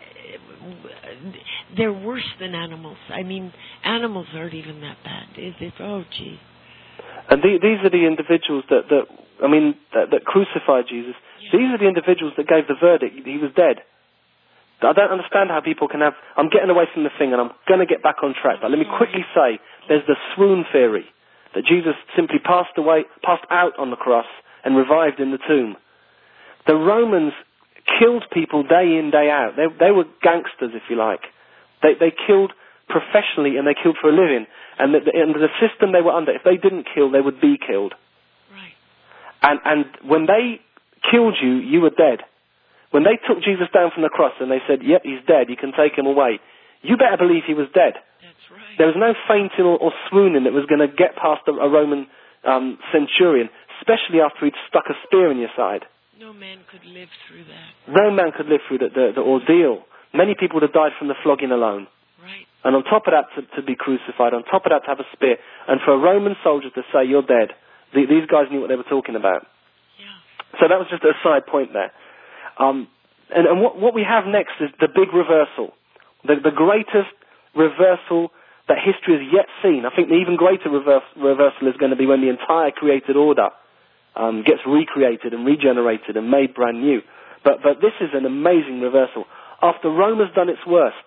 they're worse than animals. I mean, animals aren't even that bad. Is it? Oh, gee. And the, these are the individuals that, that I mean, that, that crucified Jesus. Yeah. These are the individuals that gave the verdict. He was dead. I don't understand how people can have... I'm getting away from the thing and I'm going to get back on track. But let me quickly say, there's the swoon theory, that Jesus simply passed away, passed out on the cross and revived in the tomb. The Romans killed people day in, day out. They, they were gangsters, if you like. They, they killed professionally and they killed for a living. And the, the, and the system they were under, if they didn't kill, they would be killed. Right. And, and when they killed you, you were dead. When they took Jesus down from the cross and they said, yep, he's dead, you can take him away, you better believe he was dead. That's right. There was no fainting or, or swooning that was going to get past a, a Roman um, centurion, especially after he'd stuck a spear in your side. No man could live through that. No man could live through the, the, the ordeal. Many people would have died from the flogging alone. Right. And on top of that, to, to be crucified, on top of that, to have a spear, and for a Roman soldier to say, you're dead. The, these guys knew what they were talking about. Yeah. So that was just a side point there. Um, and and what, what we have next is the big reversal, the, the greatest reversal that history has yet seen. I think the even greater reverse, reversal is going to be when the entire created order um, gets recreated and regenerated and made brand new. But but this is an amazing reversal. After Rome has done its worst,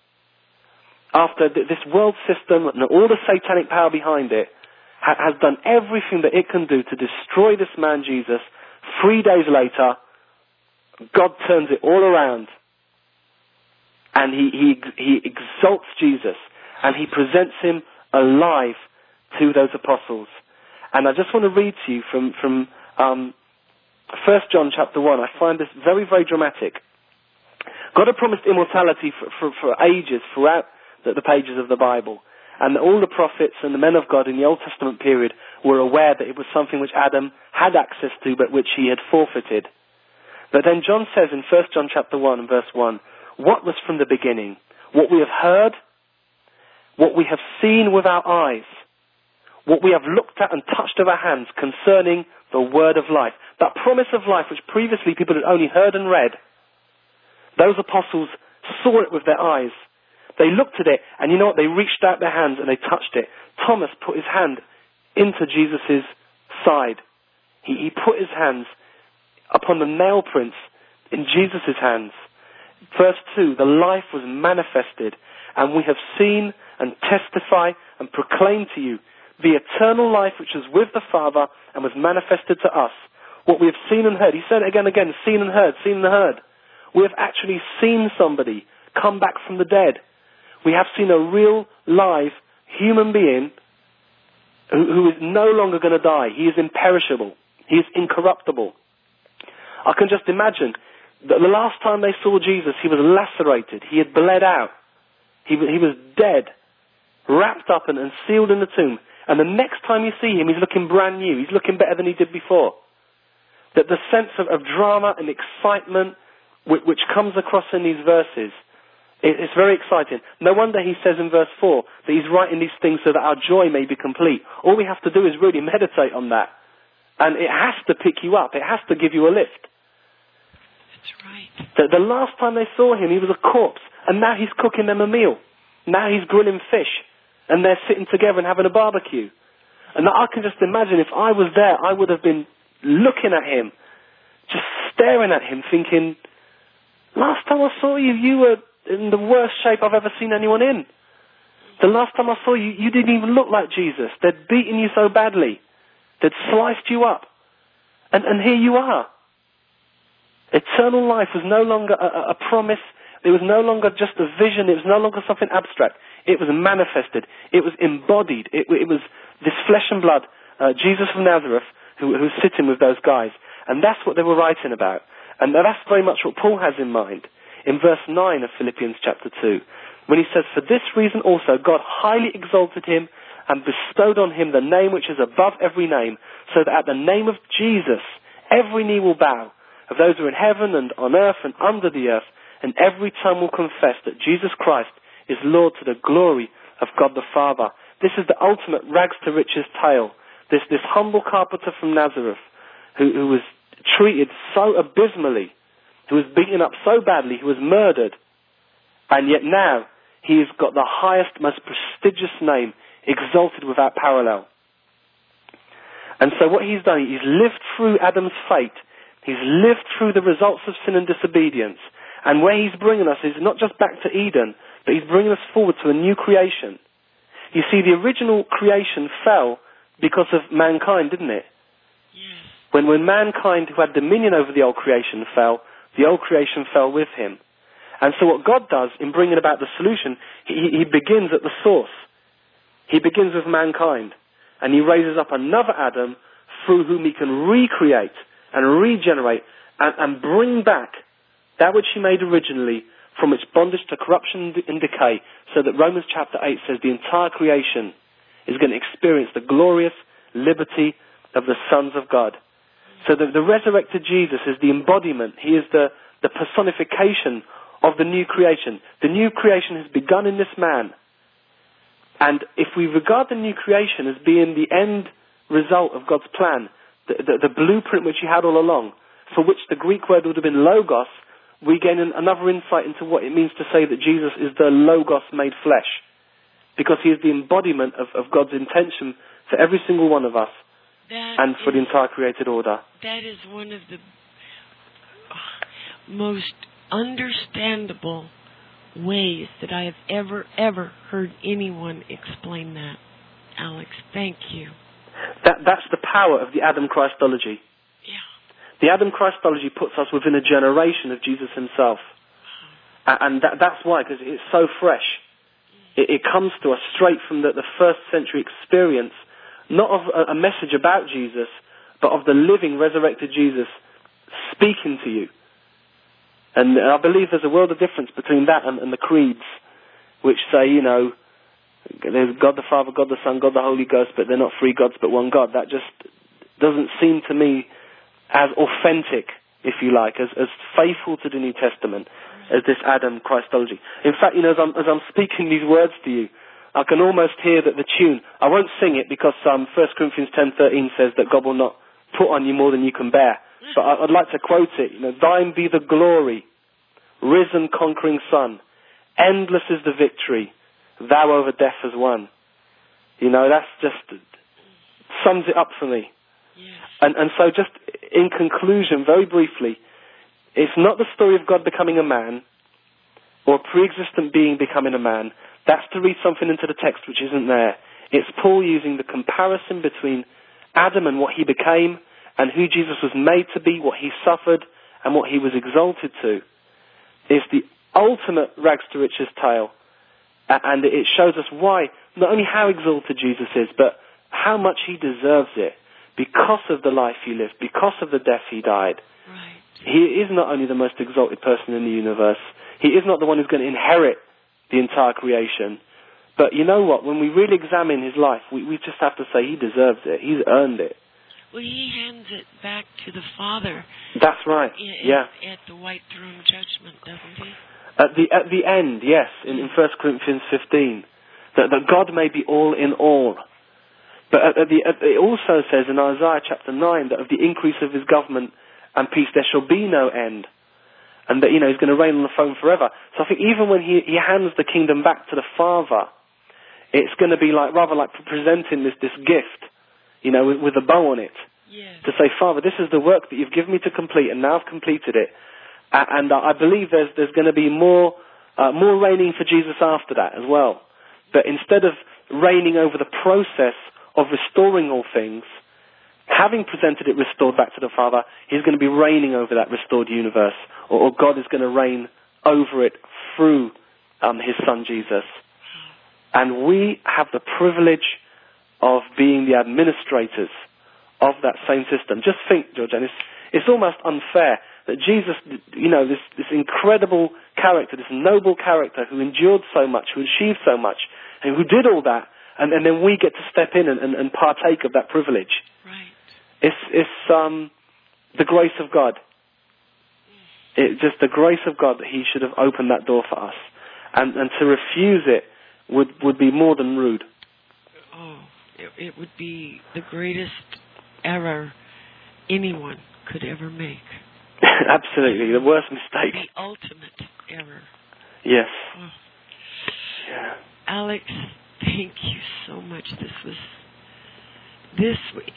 after th- this world system and all the satanic power behind it ha- has done everything that it can do to destroy this man Jesus, three days later, God turns it all around. and he, he, he exalts Jesus, and he presents him alive to those apostles. And I just want to read to you from, from um, First John chapter one. I find this very, very dramatic. God had promised immortality for, for, for ages throughout the, the pages of the Bible. And all the prophets and the men of God in the Old Testament period were aware that it was something which Adam had access to, but which he had forfeited. But then John says in First John chapter one and verse one, what was from the beginning? What we have heard, what we have seen with our eyes, what we have looked at and touched with our hands concerning the word of life. That promise of life which previously people had only heard and read, those apostles saw it with their eyes. They looked at it, and you know what? They reached out their hands and they touched it. Thomas put his hand into Jesus' side. He, he put his hands upon the nail prints in Jesus' hands. Verse two, the life was manifested, and we have seen and testify and proclaim to you the eternal life which was with the Father and was manifested to us. What we have seen and heard. He said it again and again, seen and heard, seen and heard. We have actually seen somebody come back from the dead. We have seen a real, live, human being who, who is no longer going to die. He is imperishable. He is incorruptible. I can just imagine that the last time they saw Jesus, he was lacerated. He had bled out. He, he was dead, wrapped up and, and sealed in the tomb. And the next time you see him, he's looking brand new. He's looking better than he did before. That the sense of, of drama and excitement which, which comes across in these verses, it, it's very exciting. No wonder he says in verse four that he's writing these things so that our joy may be complete. All we have to do is really meditate on that. And it has to pick you up. It has to give you a lift. That's right. The, the last time they saw him, he was a corpse. And now he's cooking them a meal. Now he's grilling fish. And they're sitting together and having a barbecue. And I can just imagine if I was there, I would have been looking at him, just staring at him, thinking, last time I saw you, you were in the worst shape I've ever seen anyone in. The last time I saw you, you didn't even look like Jesus. They'd beaten you so badly. They'd sliced you up. And, and here you are. Eternal life was no longer a, a promise. It was no longer just a vision. It was no longer something abstract. It was manifested. It was embodied. It, it was this flesh and blood, uh, Jesus of Nazareth, who, who was sitting with those guys. And that's what they were writing about. And that's very much what Paul has in mind in verse nine of Philippians chapter two, when he says, for this reason also God highly exalted him and bestowed on him the name which is above every name, so that at the name of Jesus every knee will bow, of those who are in heaven and on earth and under the earth, and every tongue will confess that Jesus Christ is Lord to the glory of God the Father. This is the ultimate rags to riches tale. This, this humble carpenter from Nazareth who, who was treated so abysmally, who was beaten up so badly, who was murdered, and yet now he has got the highest, most prestigious name, exalted without parallel. And so what he's done, he's lived through Adam's fate. He's lived through the results of sin and disobedience. And where he's bringing us is not just back to Eden, but he's bringing us forward to a new creation. You see, the original creation fell because of mankind, didn't it? Yes. When, when mankind, who had dominion over the old creation, fell, the old creation fell with him. And so what God does in bringing about the solution, he, he begins at the source. He begins with mankind. And he raises up another Adam through whom he can recreate and regenerate and, and bring back that which he made originally from its bondage to corruption and decay, so that Romans chapter eight says the entire creation is going to experience the glorious liberty of the sons of God. So the, the resurrected Jesus is the embodiment. He is the, the personification of the new creation. The new creation has begun in this man. And if we regard the new creation as being the end result of God's plan, the, the, the blueprint which he had all along, for which the Greek word would have been logos, we gain an, another insight into what it means to say that Jesus is the logos made flesh. Because he is the embodiment of, of God's intention for every single one of us that and for is, the entire created order. That is one of the most understandable ways that I have ever, ever heard anyone explain that. Alex, thank you. That, that's the power of the Adam Christology. Yeah. The Adam Christology puts us within a generation of Jesus himself. And that, that's why, because it's so fresh. It, it comes to us straight from the, the first century experience, not of a, a message about Jesus, but of the living, resurrected Jesus speaking to you. And I believe there's a world of difference between that and, and the creeds, which say, you know, there's God the Father, God the Son, God the Holy Ghost, but they're not three gods but one God. That just doesn't seem to me as authentic, if you like, as, as faithful to the New Testament as this Adam Christology. In fact, you know, as I'm, as I'm speaking these words to you, I can almost hear that the tune. I won't sing it because um, First Corinthians ten thirteen says that God will not put on you more than you can bear. But I, I'd like to quote it. You know, thine be the glory, risen conquering Son. Endless is the victory, thou over death has won. You know, that's just sums it up for me. Yes. And, and so just in conclusion, very briefly, it's not the story of God becoming a man or a pre-existent being becoming a man. That's to read something into the text which isn't there. It's Paul using the comparison between Adam and what he became and who Jesus was made to be, what he suffered and what he was exalted to. It's the ultimate rags to riches tale. And it shows us why, not only how exalted Jesus is, but how much he deserves it because of the life he lived, because of the death he died. Right. He is not only the most exalted person in the universe, he is not the one who's going to inherit the entire creation. But you know what? When we really examine his life, we, we just have to say he deserves it. He's earned it. Well, he hands it back to the Father. That's right. At, yeah. At the white throne judgment, doesn't he? At the at the end, yes, in, in First Corinthians fifteen, that, that God may be all in all. But at, at the, at, it also says in Isaiah chapter nine that of the increase of his government and peace there shall be no end. And that, you know, he's going to reign on the throne forever. So I think even when he, he hands the kingdom back to the Father, it's going to be like rather like presenting this, this gift, you know, with, with a bow on it. Yes. To say, Father, this is the work that you've given me to complete, and now I've completed it. Uh, and uh, I believe there's there's going to be more uh, more reigning for Jesus after that as well. But instead of reigning over the process of restoring all things, having presented it restored back to the Father, he's going to be reigning over that restored universe, or, or God is going to reign over it through um, his Son Jesus. And we have the privilege of being the administrators of that same system. Just think, George, and it's, it's almost unfair that Jesus, you know, this, this incredible character, this noble character who endured so much, who achieved so much, and who did all that, and, and then we get to step in and, and, and partake of that privilege. Right. It's, it's um, the grace of God. It's just the grace of God that he should have opened that door for us. And, and to refuse it would, would be more than rude. Oh, it, it would be the greatest error anyone could ever make. Absolutely, the worst mistake. The ultimate error. Yes. Oh. Yeah. Alex, thank you so much. This was, this,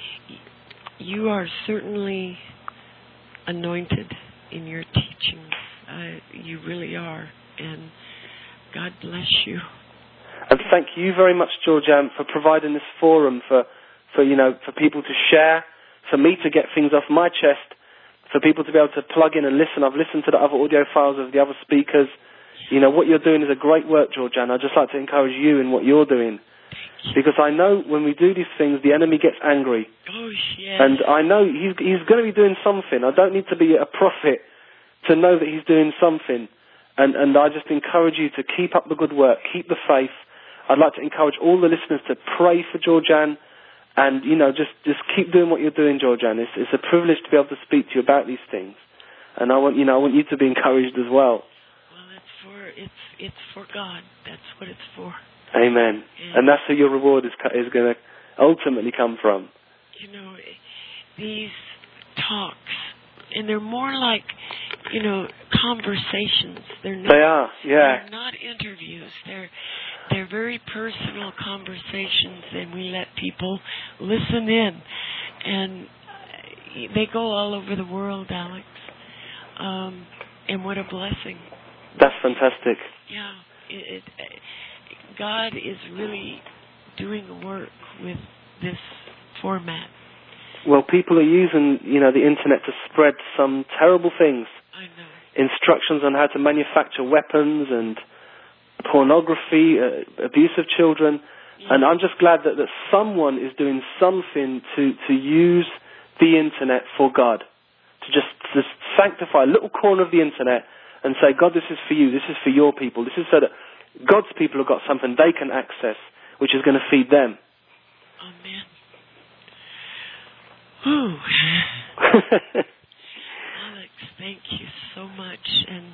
you are certainly anointed in your teachings. Uh, you really are. And God bless you. And thank you very much, Georgianne, for providing this forum for, for, you know, for people to share, for me to get things off my chest, for people to be able to plug in and listen. I've listened to the other audio files of the other speakers. You know, what you're doing is a great work, Georgianne. I'd just like to encourage you in what you're doing. Because I know when we do these things, the enemy gets angry. Oh, yes. And I know he's, he's going to be doing something. I don't need to be a prophet to know that he's doing something. And, and I just encourage you to keep up the good work, keep the faith. I'd like to encourage all the listeners to pray for Georgianne. And, you know, just, just keep doing what you're doing, Georgianne. It's, it's a privilege to be able to speak to you about these things. And I want, you know, I want you to be encouraged as well. Well, it's for, it's, it's for God. That's what it's for. Amen. And, and that's who your reward is, is going to ultimately come from. You know, these talks, and they're more like, you know, conversations. They're not, they are, yeah. They're not interviews. They're they're very personal conversations, and we let people listen in. And they go all over the world, Alex. Um, and what a blessing. That's fantastic. Yeah. It, it, God is really doing the work with this format. Well, people are using, you know, the internet to spread some terrible things. I know. instructions on how to manufacture weapons and pornography, uh, abuse of children. Yeah. And I'm just glad that, that someone is doing something to, to use the internet for God, to just, just sanctify a little corner of the internet and say, God, this is for you, this is for your people, this is so that God's people have got something they can access, which is going to feed them. Amen. Ooh. Alex, thank you so much. And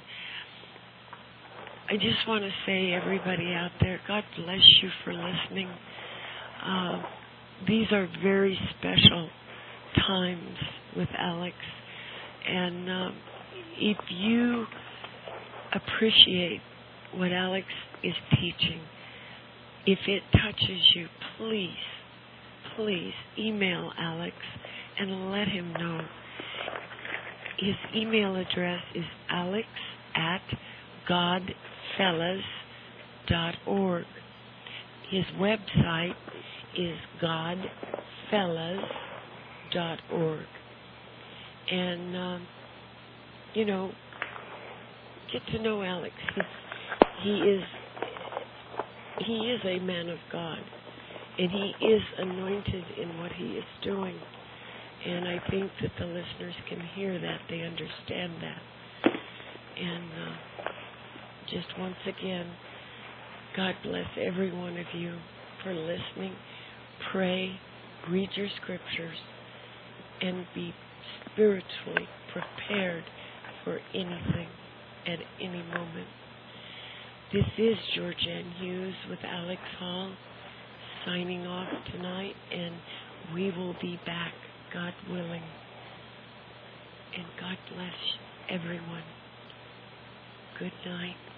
I just want to say, everybody out there, God bless you for listening. Uh, these are very special times with Alex. And uh, if you appreciate what Alex is teaching, if it touches you, please, please email Alex and let him know. His email address is alex at godfellas dot org. His website is godfellas dot org. And, um, you know, get to know Alex. He's, he is he is a man of God, and he is anointed in what he is doing. And I think that the listeners can hear that, they understand that. And uh, just once again, God bless every one of you for listening. Pray, read your scriptures, and be spiritually prepared for anything at any moment. This is Georgianne Hughes with Alex Hall signing off tonight, and we will be back, God willing. And God bless everyone. Good night.